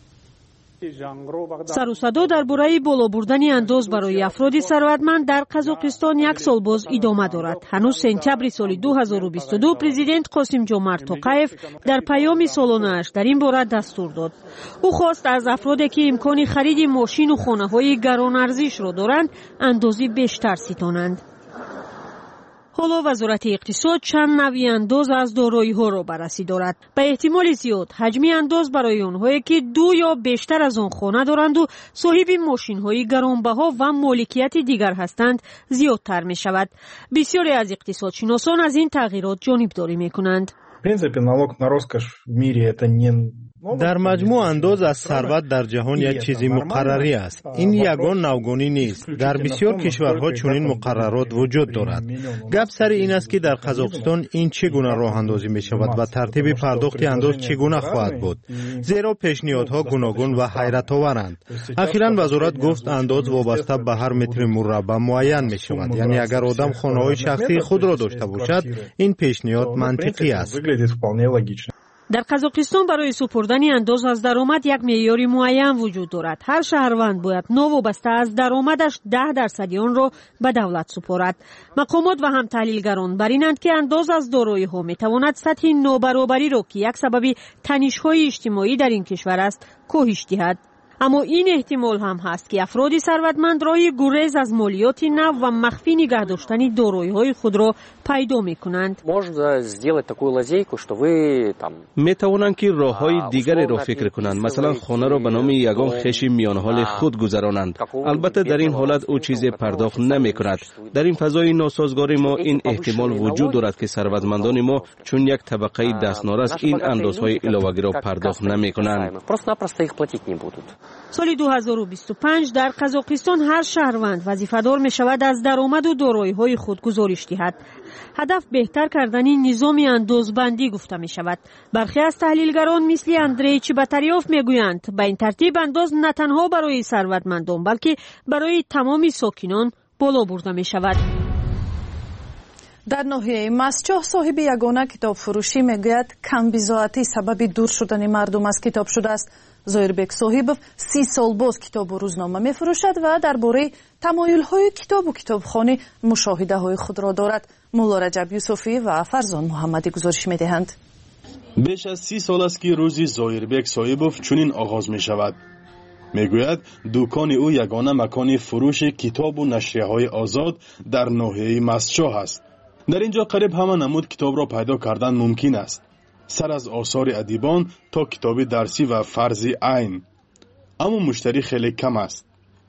сару садо дар бораи боло бурдани андоз барои афроди сарватманд дар Қазоқистон як сол боз идома дорад. ҳанӯз сентябри соли ду ҳазору бисту ду президент Қосимҷомарт Тоқаев дар паёми солонааш дар ин бора дастур дод. ӯ хост аз афроде ки имкони хариди мошину хонаҳои гаронарзишро доранд андози бештар ситонанд. ҳоло вазорати иқтисод чанд навъи андоз аз дороиҳоро баррасӣ дорад. ба эҳтимоли зиёд ҳаҷми андоз барои онҳое ки ду ё бештар аз он хона доранду соҳиби мошинҳои гаронбаҳо ва моликияти дигар ҳастанд зиёдтар мешавад. бисёре аз иқтисодшиносон аз ин тағйирот ҷонибдорӣ мекунанд. дар маҷмӯъ андоз аз сарват дар ҷаҳон як чизи муқаррарӣ аст. ин ягон навгонӣ нест. дар бисёр кишварҳо чунин муқаррарот вуҷуд дорад. гап сари ин аст ки дар Қазоқистон ин чӣ гуна роҳандозӣ мешавад ва тартиби пардохти андоз чӣ гуна хоҳад буд. зеро пешниҳодҳо гуногун ва ҳайратоваранд. ахиран вазорат гуфт андоз вобаста ба ҳар метри мураббаъ муайян мешавад. яъне агар одам хонаҳои шахсии худро дошта бошад, ин пешниҳод мантиқӣ аст. дар Қазоқистон барои супурдани андоз аз даромад як меъёри муайян вуҷуд дорад. ҳар шаҳрванд бояд новобаста аз даромадаш даҳ дарсади онро ба давлат супорад. мақомот ва ҳам таҳлилгарон бар инанд ки андоз аз дороиҳо метавонад сатҳи нобаробариро ки як сабаби танишҳои иҷтимоӣ дар ин кишвар аст коҳиш диҳад. аммо ин эҳтимол ҳам ҳаст ки афроди сарватманд роҳи гурез аз молиёти нав ва махфӣ нигаҳ доштани дороиҳои худро пайдо мекунанд. метавонанд ки роҳҳои дигареро фикр кунанд, масалан хонаро ба номи ягон хеши миёнаҳоли худ гузаронанд. албатта дар ин ҳолат ӯ чизе пардохт намекунад. дар ин фазои носозгори мо ин эҳтимол вуҷуд дорад ки сарватмандони мо чун як табақаи дастнорас ин андозҳои иловагиро пардохт намекунанд. соли ду ҳазору бисту панҷ дар Қазоқистон ҳар шаҳрванд вазифадор мешавад аз даромаду дороиҳои худ гузориш диҳад. ҳадаф беҳтар кардани низоми андозбандӣ гуфта мешавад. бархе аз таҳлилгарон мисли Андрей Чеботарёв мегӯянд ба ин тартиб андоз на танҳо барои сарватмандон балки барои тамоми сокинон боло бурда мешавад. дар ноҳияи Масчоҳ соҳиби ягона китобфурӯшӣ мегӯяд камбизоатӣ сабаби дур шудани мардум аз китоб шудааст. Зоирбек Соҳибов си сол боз китобу рӯзнома мефурӯшад ва дар бораи тамоюлҳои китобу китобхонӣ мушоҳидаҳои худро дорад. Мулло Раҷаб Юсуфӣ ва Фарзон Муҳаммадӣ гузориш медиҳанд. беш аз си сол аст ки рӯзи Зоирбек Соҳибов чунин оғоз мешавад. мегӯяд дукони ӯ ягона макони фурӯши китобу нашрияҳои озод дар ноҳияи Масчоҳ аст. дар ин ҷо қариб ҳама намуд китобро пайдо кардан мумкин аст. сар аз осори адибон то китоби дарсӣ ва фарзи айн. аммо муштарӣ хеле кам аст.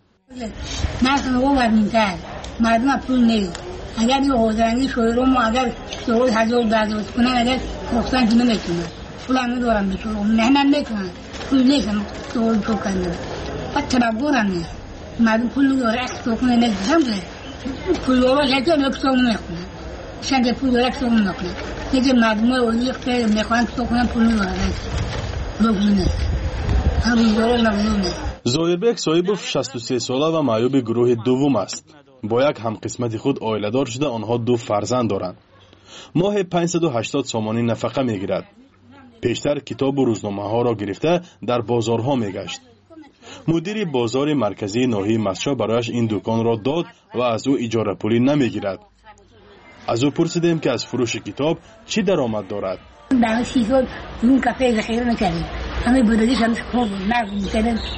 мардум пул нест. агар ё ҳозиранги шоирому агар китоби ҳазор баъзот кунан агар хостан ки наметунад. пулам надорам бечора меҳнат мекунад. пул нестам китоби чоп кардан. ва табаббурам нест. мардум пул надора аз китоб хона нестам ки пул дора шаки ё китоб намехонад. шанке пул дора китоб намехонад. دیگه مردمای اولی که میخوان کتاب کنن پول می‌دارن. لوگونه. همین دوره لوگونه. زویربک صاحبوف شصت و سه ساله و معیوب گروه دوم است. با یک همقسمت خود عائله‌دار شده آنها دو فرزند دارند. ماه پانصد و هشتاد سامانی نفقه میگیرد. پیشتر کتاب و روزنامه‌ها را گرفته در بازارها میگشت. مدیر بازار مرکزی ناحیه مسچا برایش این دکان را داد و از او اجاره پولی نمیگیرد. از او پرسیدیم که از فروش کتاب چی درآمد دارد. در سی سال اون کافه ذخیره نکردیم. همه بودجهش هم خوب نقد می‌کردن.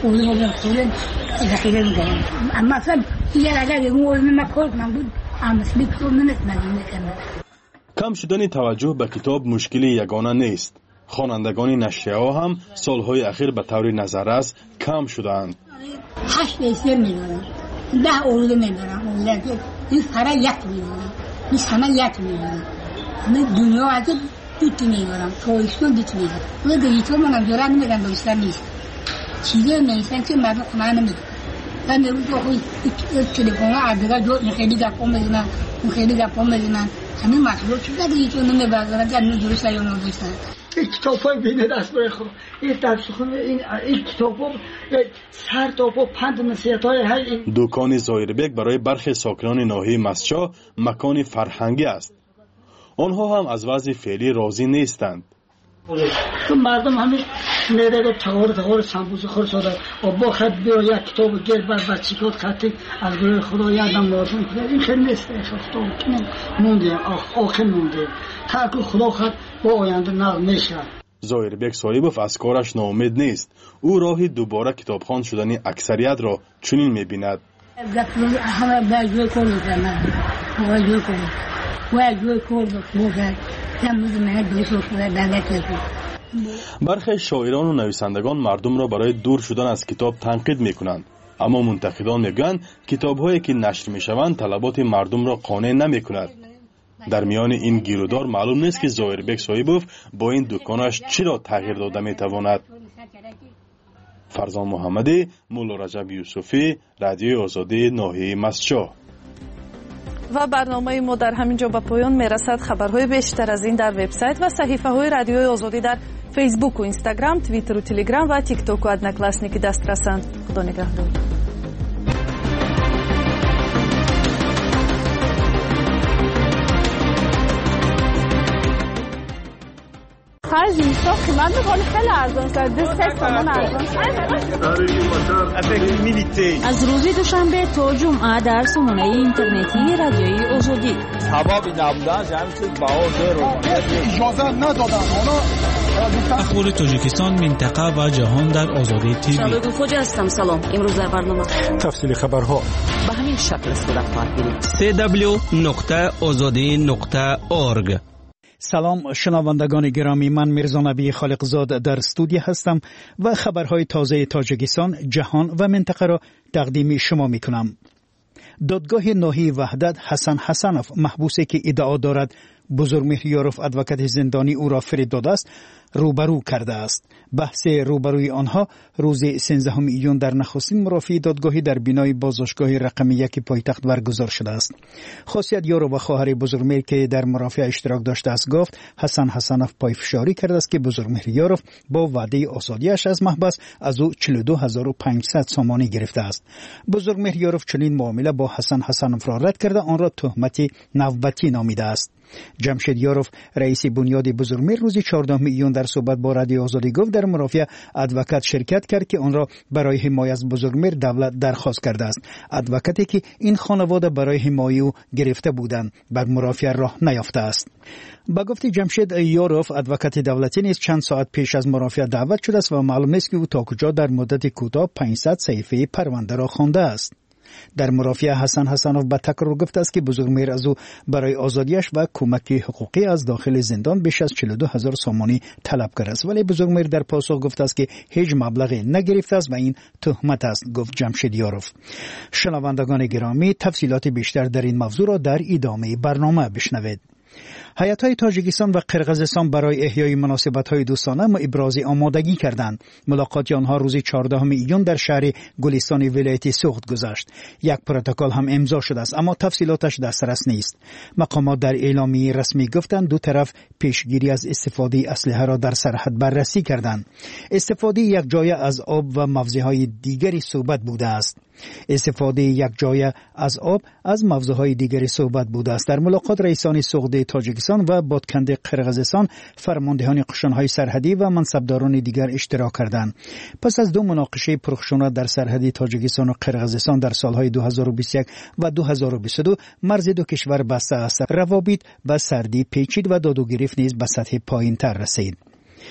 اون رو بخورن ذخیره می‌کنم. اما مثلا یه اگر اون رو نمی‌خورد من بود امس می‌خورد نمی‌کنم. کم شدن توجه به کتاب مشکلی یگانه نیست. خوانندگان نشریه‌ها هم سالهای اخیر به طور نظررس کم شدند. هشت بیسر می‌دارم. ده اورده می‌دارم. اون این فرا یک می‌دارم. این سما یک می‌دارم. من دنیا از دوت می‌دارم. تویشون دوت می‌دارم. اون دیگه من دارم می‌گم دوستان نیست. چیزی نیستن که مردم خونه نمی‌دونن. من میگم که تلفن عادیه جو خیلی گپا می‌زنن. اون خیلی گپا می‌زنن. همین مسئله چیزا دیگه تو نمی‌بازن. جنو درست یا نادرست. این کتاب‌های بینه دست برای خود این درس خونه این این کتاب‌ها سر تا پا پند نصیحت‌های های دکان زایربک برای برخی ساکنان ناحیه مسچا مکان فرهنگی است. آنها هم از وضع فعلی راضی نیستند. تو مردم همین میره تغار تغار سمبوس خور شده و با خط بیا یک کتاب گل بر بچیکات خطی از گروه خدا یادم لازم کنه این خیلی نیست کتاب مونده آخر مونده هر کو خدا خط با آینده نقل میشه. زایربک صاحبوف از کارش ناامید نیست. او راهی دوباره کتابخوان شدن اکثریت را چنین می‌بیند. همه با جوی کار می‌کنن. با جوی کار. با جوی کار می‌کنن. برخی شاعران و نویسندگان مردم را برای دور شدن از کتاب تنقید می‌کنند، اما منتقدان میگویند کتاب‌هایی که نشر می‌شوند طلبات مردم را قانع نمی‌کند. در میان این گیرودار معلوم نیست که زایربک صاحبوف با این دکانش چرا تغییر داده می‌تواند. فرزان محمدی، مولا رجب یوسفی، رادیوی آزادی ناحیه مسچا. و برنامه ما در همین جا به پایان میرسد. خبرهای بیشتر از این در وبسایت و صحیفه های رادیوی آزادی در فیسبوک و اینستاگرام، توییتر و تلگرام و تیک توک و ادناکلاسنیک دسترسند. خدا نگهدار. خرج اینستا قیمت میکنه خیلی ارزان شد. دو سه تومن ارزان شد. از روز دوشنبه تا جمعه در سامانه اینترنتی رادیوی آزادی. سبب نبودن جمعی چیز باور رو اجازه ندادن. اخبار تاجیکستان، منطقه و جهان در آزادی تیوی. شباب خوجی هستم. سلام. امروز در برنامه تفصیل خبرها به همین شکل صورت خواهد گرفت. سه دبلیو نقطه آزادی نقطه اورگ. سلام شنوندگان گرامی، من میرزا نبی خالقزاد در استودیو هستم و خبرهای تازه تاجیکستان، جهان و منطقه را تقدیم شما میکنم. دادگاه ناحیه وحدت حسن حسنوف، محبوسی که ادعا دارد بزرگمهر یاروف ادوکات زندانی او را فرید داده است، روبرو کرده است. بحث روبروی آنها روز سیزدهم ایون در نخستین مرافعه دادگاهی در بینای بازداشتگاه رقم یک پایتخت برگزار شده است. خاصیت یارو و خواهر بزرگمهر که در مرافعه اشتراک داشته است گفت حسن حسنوف پایفشاری کرده است که بزرگمهر یاروف با وعده آزادیش از محبس از او چهل و دو هزار و پانصد سامانی گرفته است. بزرگمهر یاروف چنین معامله با حسن حسنوف را رد کرده آن را تهمت نوبتی نامیده است. جمشید یاروف رئیس بنیاد بزرگمهر روز چهاردهم ایون در صحبت با رادیو آزادی گفت در مرافعه ادوکات شرکت کرد که آن را برای حمایت از بزرگمهر دولت درخواست کرده است. ادوکاتی که این خانواده برای حمایت او گرفته بودند بعد مرافعه راه نیافته است. با گفت جمشید یاروف ادوکات دولتی نیست، چند ساعت پیش از مرافعه دعوت شده است و معلوم نیست که او تا کجا در مدت کوتاه پانصد صفحه پرونده را خوانده است. در مرافعه حسن حسنوف به تکرار گفته است که بزرگمهر از او برای آزادیش و کمک حقوقی از داخل زندان بیش از چهل و دو هزار سامانی طلب کرده است، ولی بزرگمهر در پاسخ گفته است که هیچ مبلغی نگرفته است و این تهمت است، گفت جمشید یاروف. شنوندگان گرامی، تفصیلات بیشتر در این موضوع را در ادامه برنامه بشنوید. هیئت‌های تاجیکستان و قرقیزستان برای احیای مناسبت‌های دوستانه ابراز آمادگی کردند. ملاقات آنها روز چهاردهم ایون در شهر گلستان ولایت سوخت گذشت. یک پروتکل هم امضا شده است اما تفصیلاتش دسترس نیست. مقامات در اعلامیه رسمی گفتند دو طرف پیشگیری از استفاده اسلحه را در سرحد بررسی کردند. استفاده یک جای از آب و موضوعهای دیگری صحبت بوده است. استفاده یک جای از آب از موضوعهای دیگری صحبت بوده است. در ملاقات رئیسان سوخت تاجیکستان و بادکند قرقیزستان، فرماندهان قشن‌های سرحدی و منصبداران دیگر اشتراک کردند. پس از دو مناقشه پرخشونت در سرحد تاجیکستان و قرقیزستان در سالهای دو هزار و بیست و یک و دو هزار و بیست و دو، مرز دو کشور بسته است. روابط به سردی پیچید و داد و گریخت نیز به سطح پایین‌تر رسید.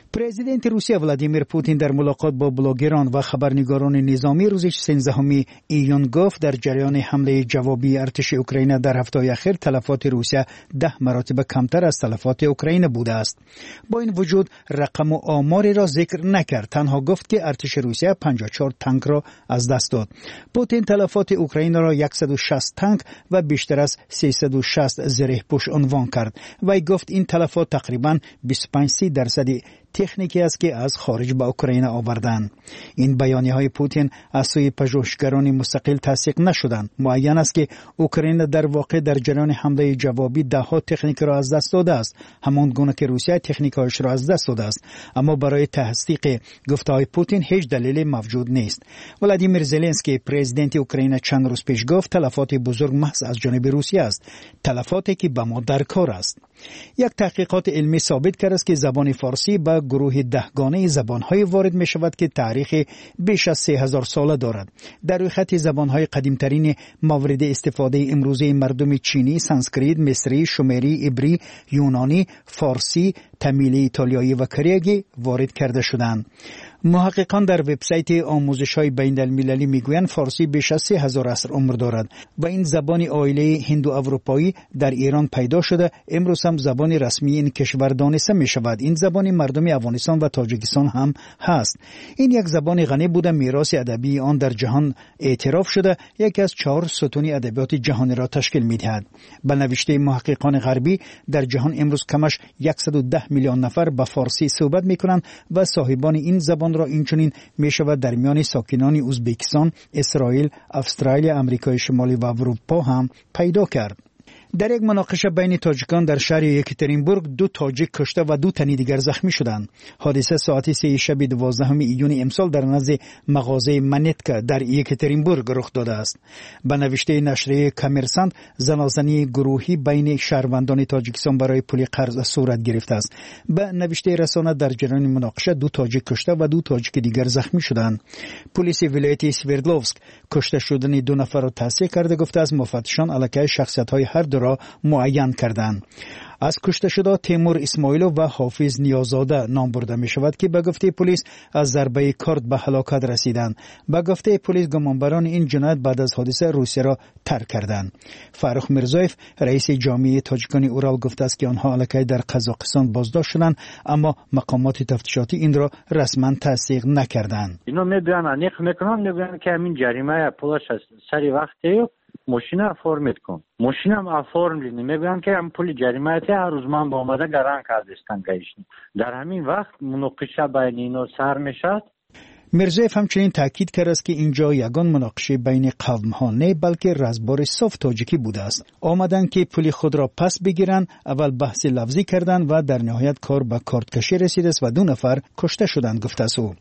پرزیدنت روسیه ولادیمیر پوتین در ملاقات با بلاگران و خبرنگاران نظامی روز سیزدهم ایون گفت در جریان حمله جوابی ارتش اوکراین در هفته اخیر تلفات روسیه ده مراتب کمتر از تلفات اوکراین بوده است. با این وجود رقم و آماری را ذکر نکرد، تنها گفت که ارتش روسیه پنجاه و چهار تانک را از دست داد. پوتین تلفات اوکراین را صد و شصت تانک و بیشتر از سیصد و شصت زره پوش عنوان کرد و گفت این تلفات تقریباً بیست و پنج درصد تکنیکی است که از خارج به اوکراین آوردند. این بیانیه های پوتین از سوی پژوهشگران مستقل تصدیق نشدند. معین است که اوکراین در واقع در جریان حمله جوابی ده ها تکنیک را از دست داده است، همان گونه که روسیه تکنیک‌هایش را از دست داده است، اما برای تصدیق گفته‌های پوتین هیچ دلیلی موجود نیست. ولادیمیر زلنسکی پرزیدنت اوکراین چند روز پیش گفت تلفات بزرگ محض از جانب روسیه است، تلفاتی که به ما در کار است. یک تحقیقات علمی ثابت کرده است که زبان فارسی به گروه دهگانه زبان‌های وارد می‌شود که تاریخ بیش از سه هزار ساله دارد. در روی خط زبان‌های قدیم‌ترین مورد استفاده امروزه مردم چینی، سانسکریت، مصری، شومری، عبری، یونانی، فارسی، تامیلی، ایتالیایی و کریگی وارد کرده شدند. محققان در وبسایت آموزش‌های بین‌المللی میگویند فارسی بیش از سه هزار عصر عمر دارد و این زبان عائله هندو اروپایی در ایران پیدا شده، امروز هم زبان رسمی این کشور دانسته می‌شود. این زبان مردم افغانستان و تاجیکستان هم هست. این یک زبان غنی بوده، میراث ادبی آن در جهان اعتراف شده، یکی از چهار ستون ادبیات جهانی را تشکیل می‌دهد. به نوشته محققان غربی در جهان امروز کمش صد و ده میلیون نفر به فارسی صحبت می‌کنند و صاحبان این زبان را اینچنین می‌شود در میان ساکنان ازبکستان، اسرائیل، استرالیا، آمریکای شمالی و اروپا هم پیدا کرد. در یک مناقشه بین تاجیکان در شهر یکاترینبورگ دو تاجیک کشته و دو تن دیگر زخمی شدند. حادثه ساعت سه شب دوازدهم ایون امسال در نزد مغازه منتکا در یکاترینبورگ رخ داده است. به نوشته نشریه کامرسانت زنازنی گروهی بین شهروندان تاجیکستان برای پول قرض صورت گرفته است. به نوشته رسانه در جریان مناقشه دو تاجیک کشته و دو تاجیک دیگر زخمی شدند. پلیس ولایت سوردلوفسک کشته شدن دو نفر را تصدیق کرده، گفته از مفتشان علیه شخصیت‌های هر دو را معین کردند. از کشته شده تیمور اسماعیلو و حافظ نیازاده نام برده می شود که به گفته پلیس از ضربه کارد به هلاکت رسیدند. به گفته پلیس گمانبران این جنایت بعد از حادثه روسیه را ترک کردند. فرخ میرزایف رئیس جامعه تاجیکان اورال گفته است که آنها علیه در قزاقستان بازداشت شدند، اما مقامات تفتیشاتی این را رسما تصدیق نکردند. اینو میگن انیق میکنن، میگن که همین جریمه پولش سری وقتی ماشین فرمت کن، ماشین هم فرملی نمیگن که هم پول جریمه هر روز من با آمده گران کردستن گیشن. در همین وقت مناقشه بین اینا سر میشد. میرزایف همچنین تاکید کرد است که اینجا یگان مناقشه بین قوم ها نه بلکه رزبار صاف تاجیکی بوده است. آمدن که پول خود را پس بگیرن، اول بحث لفظی کردند و در نهایت کار به کارت کشی رسید است و دو نفر کشته شدند، گفته است او.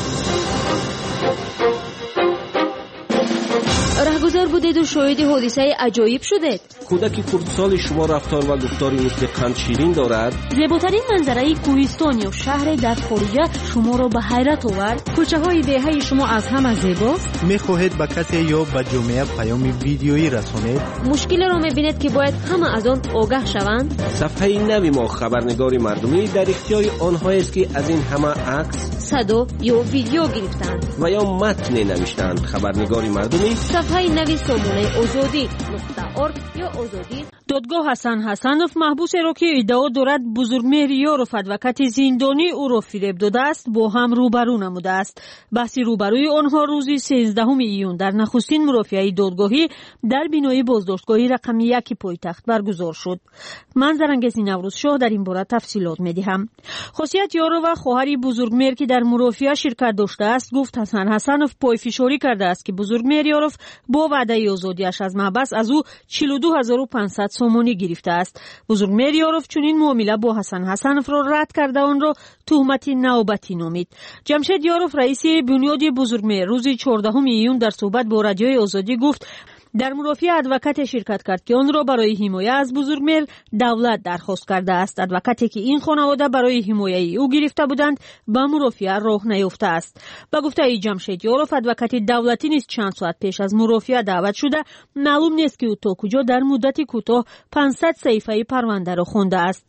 رهگذر بودید و شاهد حادثه عجایب شدید. کودک کردستان شما رفتار و گفتاری مثل قند شیرین دارد. زیباترین منظره کوهستانی و شهر در خارجه شما را به حیرت آورد. کوچه های دهه شما از همه زیباست. میخواهید به کسی یا به جامعه پیام ویدیویی رسانید؟ مشکل را میبینید که باید همه از آن آگاه شوند. صفحه نوی ما خبرنگار مردمی در اختیار آنهایی است که از این همه عکس، صدا یا ویدیو گرفتند و یا متن نوشتند. خبرنگار مردمی صفحه نوی سامانه آزادی نقطه ارگ یا آزادی. دادگاه حسن حسنوف محبوس را که ادعا دارد بزرگمهر یاروف ادوکات زندانی او را فریب داده است با هم روبرو نموده است. بحث روبروی آنها روز سیزدهم ایون در نخستین مرافعه دادگاهی در بینای بازداشتگاه رقم یک پایتخت برگزار شد. من زرنگز نوروز شاه در این باره تفصیلات می‌دهم. خاصیت یاروف خواهر بزرگمهر که در مرافعه شرکت داشته است گفت حسن حسنوف پایفشاری کرده است که بزرگمهر یاروف با وعده آزادیش از محبس از او چهل و دو هزار و پانصد سومانی گرفته است. بزرگمهر یاروف چنین معامله با حسن حسنوف را رد کرده آن را تهمت نوبتی نامید. جمشید یاروف رئیس بنیاد بزرگمهر روز چهاردهم ایون در صحبت با رادیوی آزادی گفت در مرافعه ادوکات شرکت کرد که آن را برای حمایت از بزرگمهر دولت درخواست کرده است. ادوکاتی که این خانواده برای حمایت او گرفته بودند به مرافعه راه نیافته است. با گفته جمشید یاروف ادوکات دولتی نیز چند ساعت پیش از مرافعه دعوت شده، معلوم نیست که او تا کجا در مدت کوتاه پانصد صفحه پرونده را خوانده است.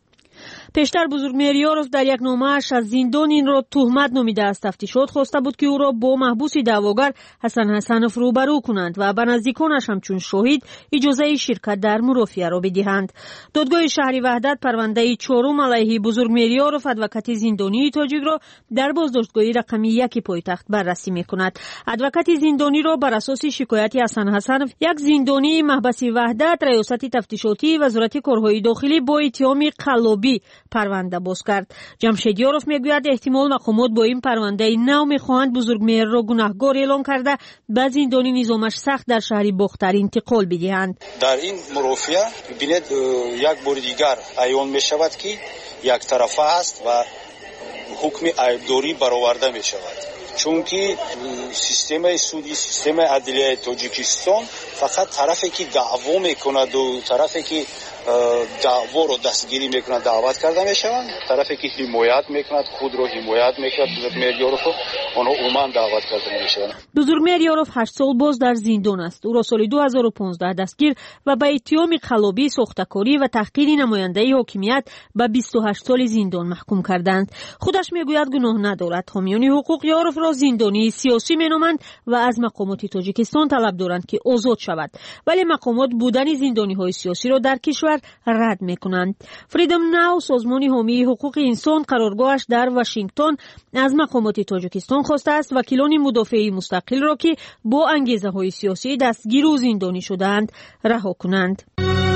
پیشتر بزرگمهر یاروف در یک نامه‌اش از زندان این را تهمت نامیده از تفتیشات خواسته بود که او را با محبوس دعواگر حسن حسنوف روبرو کنند و به نزدیکانش همچون شاهد اجازه شرکت در مرافعه را بدهند. دادگاه شهر وحدت پرونده چهارم علیه بزرگمهر یاروف ادوکات زندانی تاجیک را در بازداشتگاه رقم یک پایتخت بررسی می‌کند. ادوکات زندانی را بر اساس شکایت حسن حسنوف، یک زندانی محبس وحدت، ریاست تفتیشاتی وزارت کارهای داخلی با اتهام قلابی پرونده باز کرد. جمشید یاروف میگوید احتمال مقامات با این پرونده نو میخواهند بزرگمهر را گناهکار اعلام کرده به زندان نظامش سخت در شهر بختر انتقال بدهند. در این مرافعه ببینید یک بار دیگر عیان میشود که یک طرفه است و حکم عیبداری برآورده میشود، چون که سیستم سودی، سیستم عدلیه تاجیکستان فقط طرفی که دعوا میکند و طرفی که دعوا رو دستگیری میکند دعوت کرده میشوند، طرفی که حمایت میکند خود رو حمایت میکند بزرگمهر یاروف آنها عموما دعوت کرده میشوند. بزرگمهر یاروف هشت سال باز در زندان است. او را سال دو هزار و پانزده دستگیر و به اتهام قلابی، ساختکاری و تحقیر نماینده حاکمیت به بیست و هشت سال زندان محکوم کردند. خودش میگوید گناه ندارد. حامیان حقوق یاروف را زندانی سیاسی مینامند و از مقامات تاجیکستان طلب دارند که آزاد شود، ولی مقامات بودن زندانی های سیاسی را در کشور رد میکنند. فریدم ناو، سازمان حامی حقوق انسان قرارگاهش در واشنگتن، از مقامات تاجیکستان خواسته است وکیلان مدافع مستقل را که با انگیزه های سیاسی دستگیر و زندانی شدند رها کنند.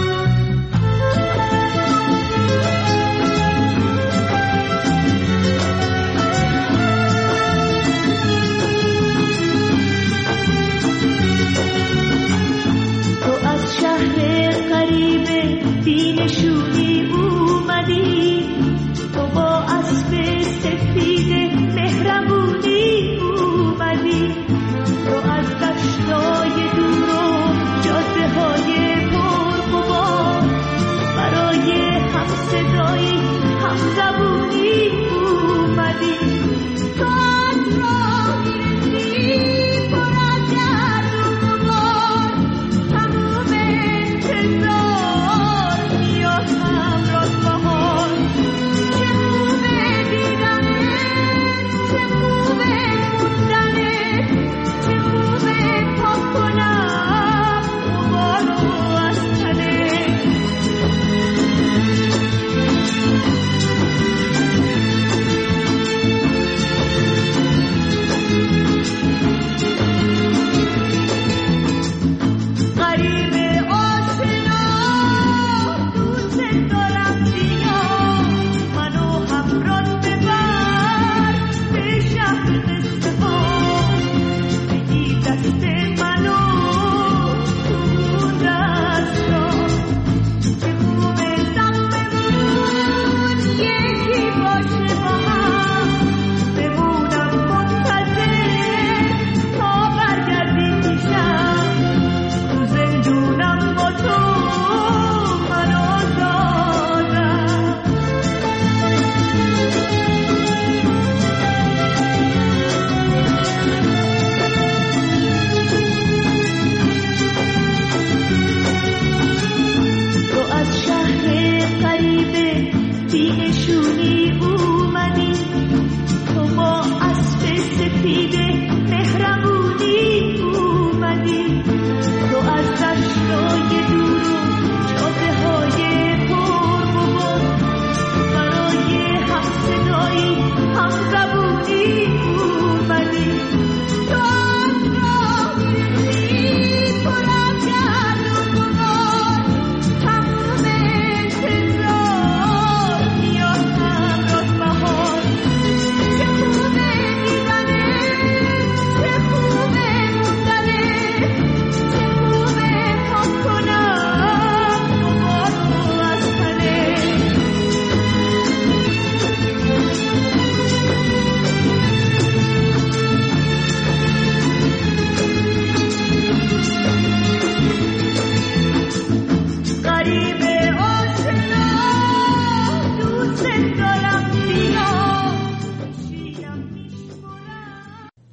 نشونی اومدی تو با اسب سفید مهربونی اومدی تو از دشتای دور و جاده های پر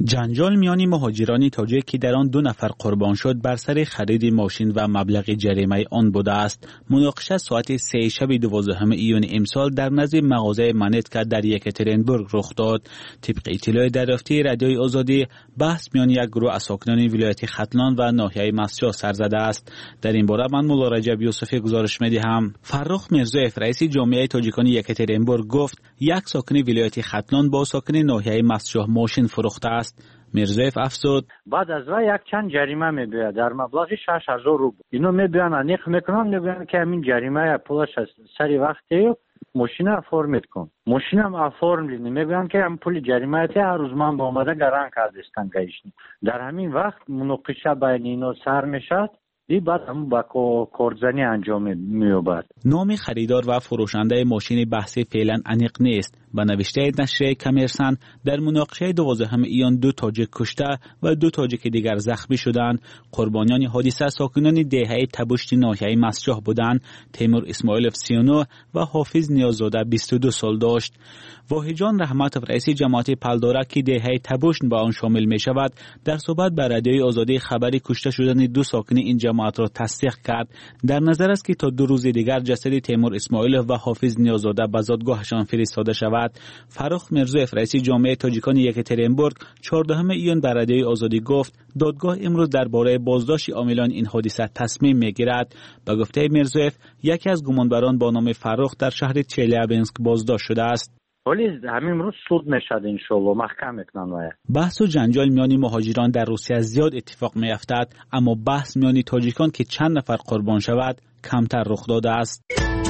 جنجال میان مهاجران تاجیک که در آن دو نفر قربان شد بر سر خرید ماشین و مبلغ جریمه آن بوده است. مناقشه ساعت سه شب دوازدهم ایون امسال در نزد مغازه منتکا در یکاترینبورگ رخ داد. طبق اطلاع دریافتی رادیوی آزادی، بحث میان یک گروه از ساکنان ولایت ختلان و ناحیه مسجد سر زده است. در این باره من مولا رجب یوسفی گزارش می‌دهم. فرخ میرزایف رئیس جامعه تاجیکان یکاترینبورگ گفت یک ساکن ولایت ختلان با ساکن ناحیه مسجد ماشین فروخته است. میرزایف افزود بعد از و یک چند جریمه میگوید در مبلغ شش هزار روبل. اینو میگوین انیق میکنن، میگوین که همین جریمه پولش سری وقتی ماشین فرمت کن. ماشینم افورملی میگوین که هم پول جریمه تی هر روز من با آمده گران کردستن گیشنی. در همین وقت مناقشه بین اینا سر میشد. دی بعد هم با کارزنی انجام می‌یابد. نام خریدار و فروشنده ماشین بحثی فعلا انیق نیست. به نوشته نشریه کمرسن در مناقشه دوازدهم ایان دو تاجیک کشته و دو تاجیک دیگر زخمی شدند. قربانیان حادثه ساکنان دهه تبشت ناحیه مسجح بودند. تیمور اسماعیلوف سی و نه و حافظ نیاززاده بیست و دو سال داشت. واحجان رحمتوف رئیس جماعت پلدارک که دهه تبشت به آن شامل می شود در صحبت به رادیوی آزادی خبری کشته شدن دو ساکن این جماعت را تصدیق کرد. در نظر است که تا دو روز دیگر جسد تیمور اسماعیلوف و حافظ نیاززاده به زادگاهشان فرستاده شود. فرخ میرزایف رئیس جامعه تاجیکان یکاترینبورگ چهاردهم ایون به رادیوی آزادی گفت دادگاه امروز درباره بازداشت عاملان این حادثه تصمیم میگیرد. به گفته میرزایف یکی از گمانبران با نام فرخ در شهر چلیابینسک بازداشت شده است. ولی همین روز سود میشد ان شاء الله محکم میکنن. بحث و جنجال میان مهاجران در روسیه زیاد اتفاق میافتد، اما بحث میان تاجیکان که چند نفر قربان شود کمتر رخ داده است.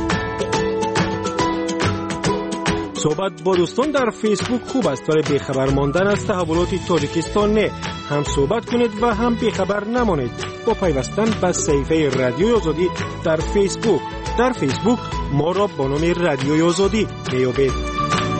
صحبت با دوستان در فیسبوک خوب است، ولی بیخبر ماندن از تحولات تاجیکستان نه. هم صحبت کنید و هم بیخبر نمانید با پیوستن به صفحه رادیوی آزادی در فیسبوک. در فیسبوک ما را با نام رادیوی آزادی میابید.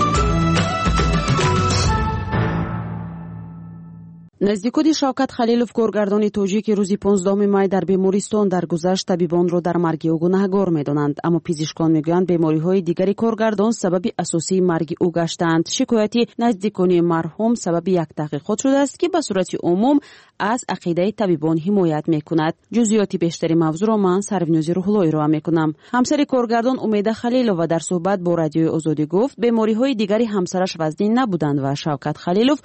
نزدیکود شوکت خلیلوف کارگردان تاجیک روزی پانزدهم مای در بیمارستان درگذشت طبیبان را در مرگ او گناهکار می‌دانند، اما پزشکان میگویند بیماری‌های دیگری کارگردان سبب اساسی مرگ او گشتند. شکایتی نزدیکان مرحوم سبب یک تحقیقات شده است که به صورت عموم از عقیده طبیبان حمایت می‌کند. جزئیات بیشتری موضوع را من سرونوزی روح‌اللهی را می‌کنم. همسر کارگردان امید خلیلوف در صحبت با رادیوی آزادی گفت بیماری‌های دیگری همسرش وزنی نبودند و شوکت خلیلوف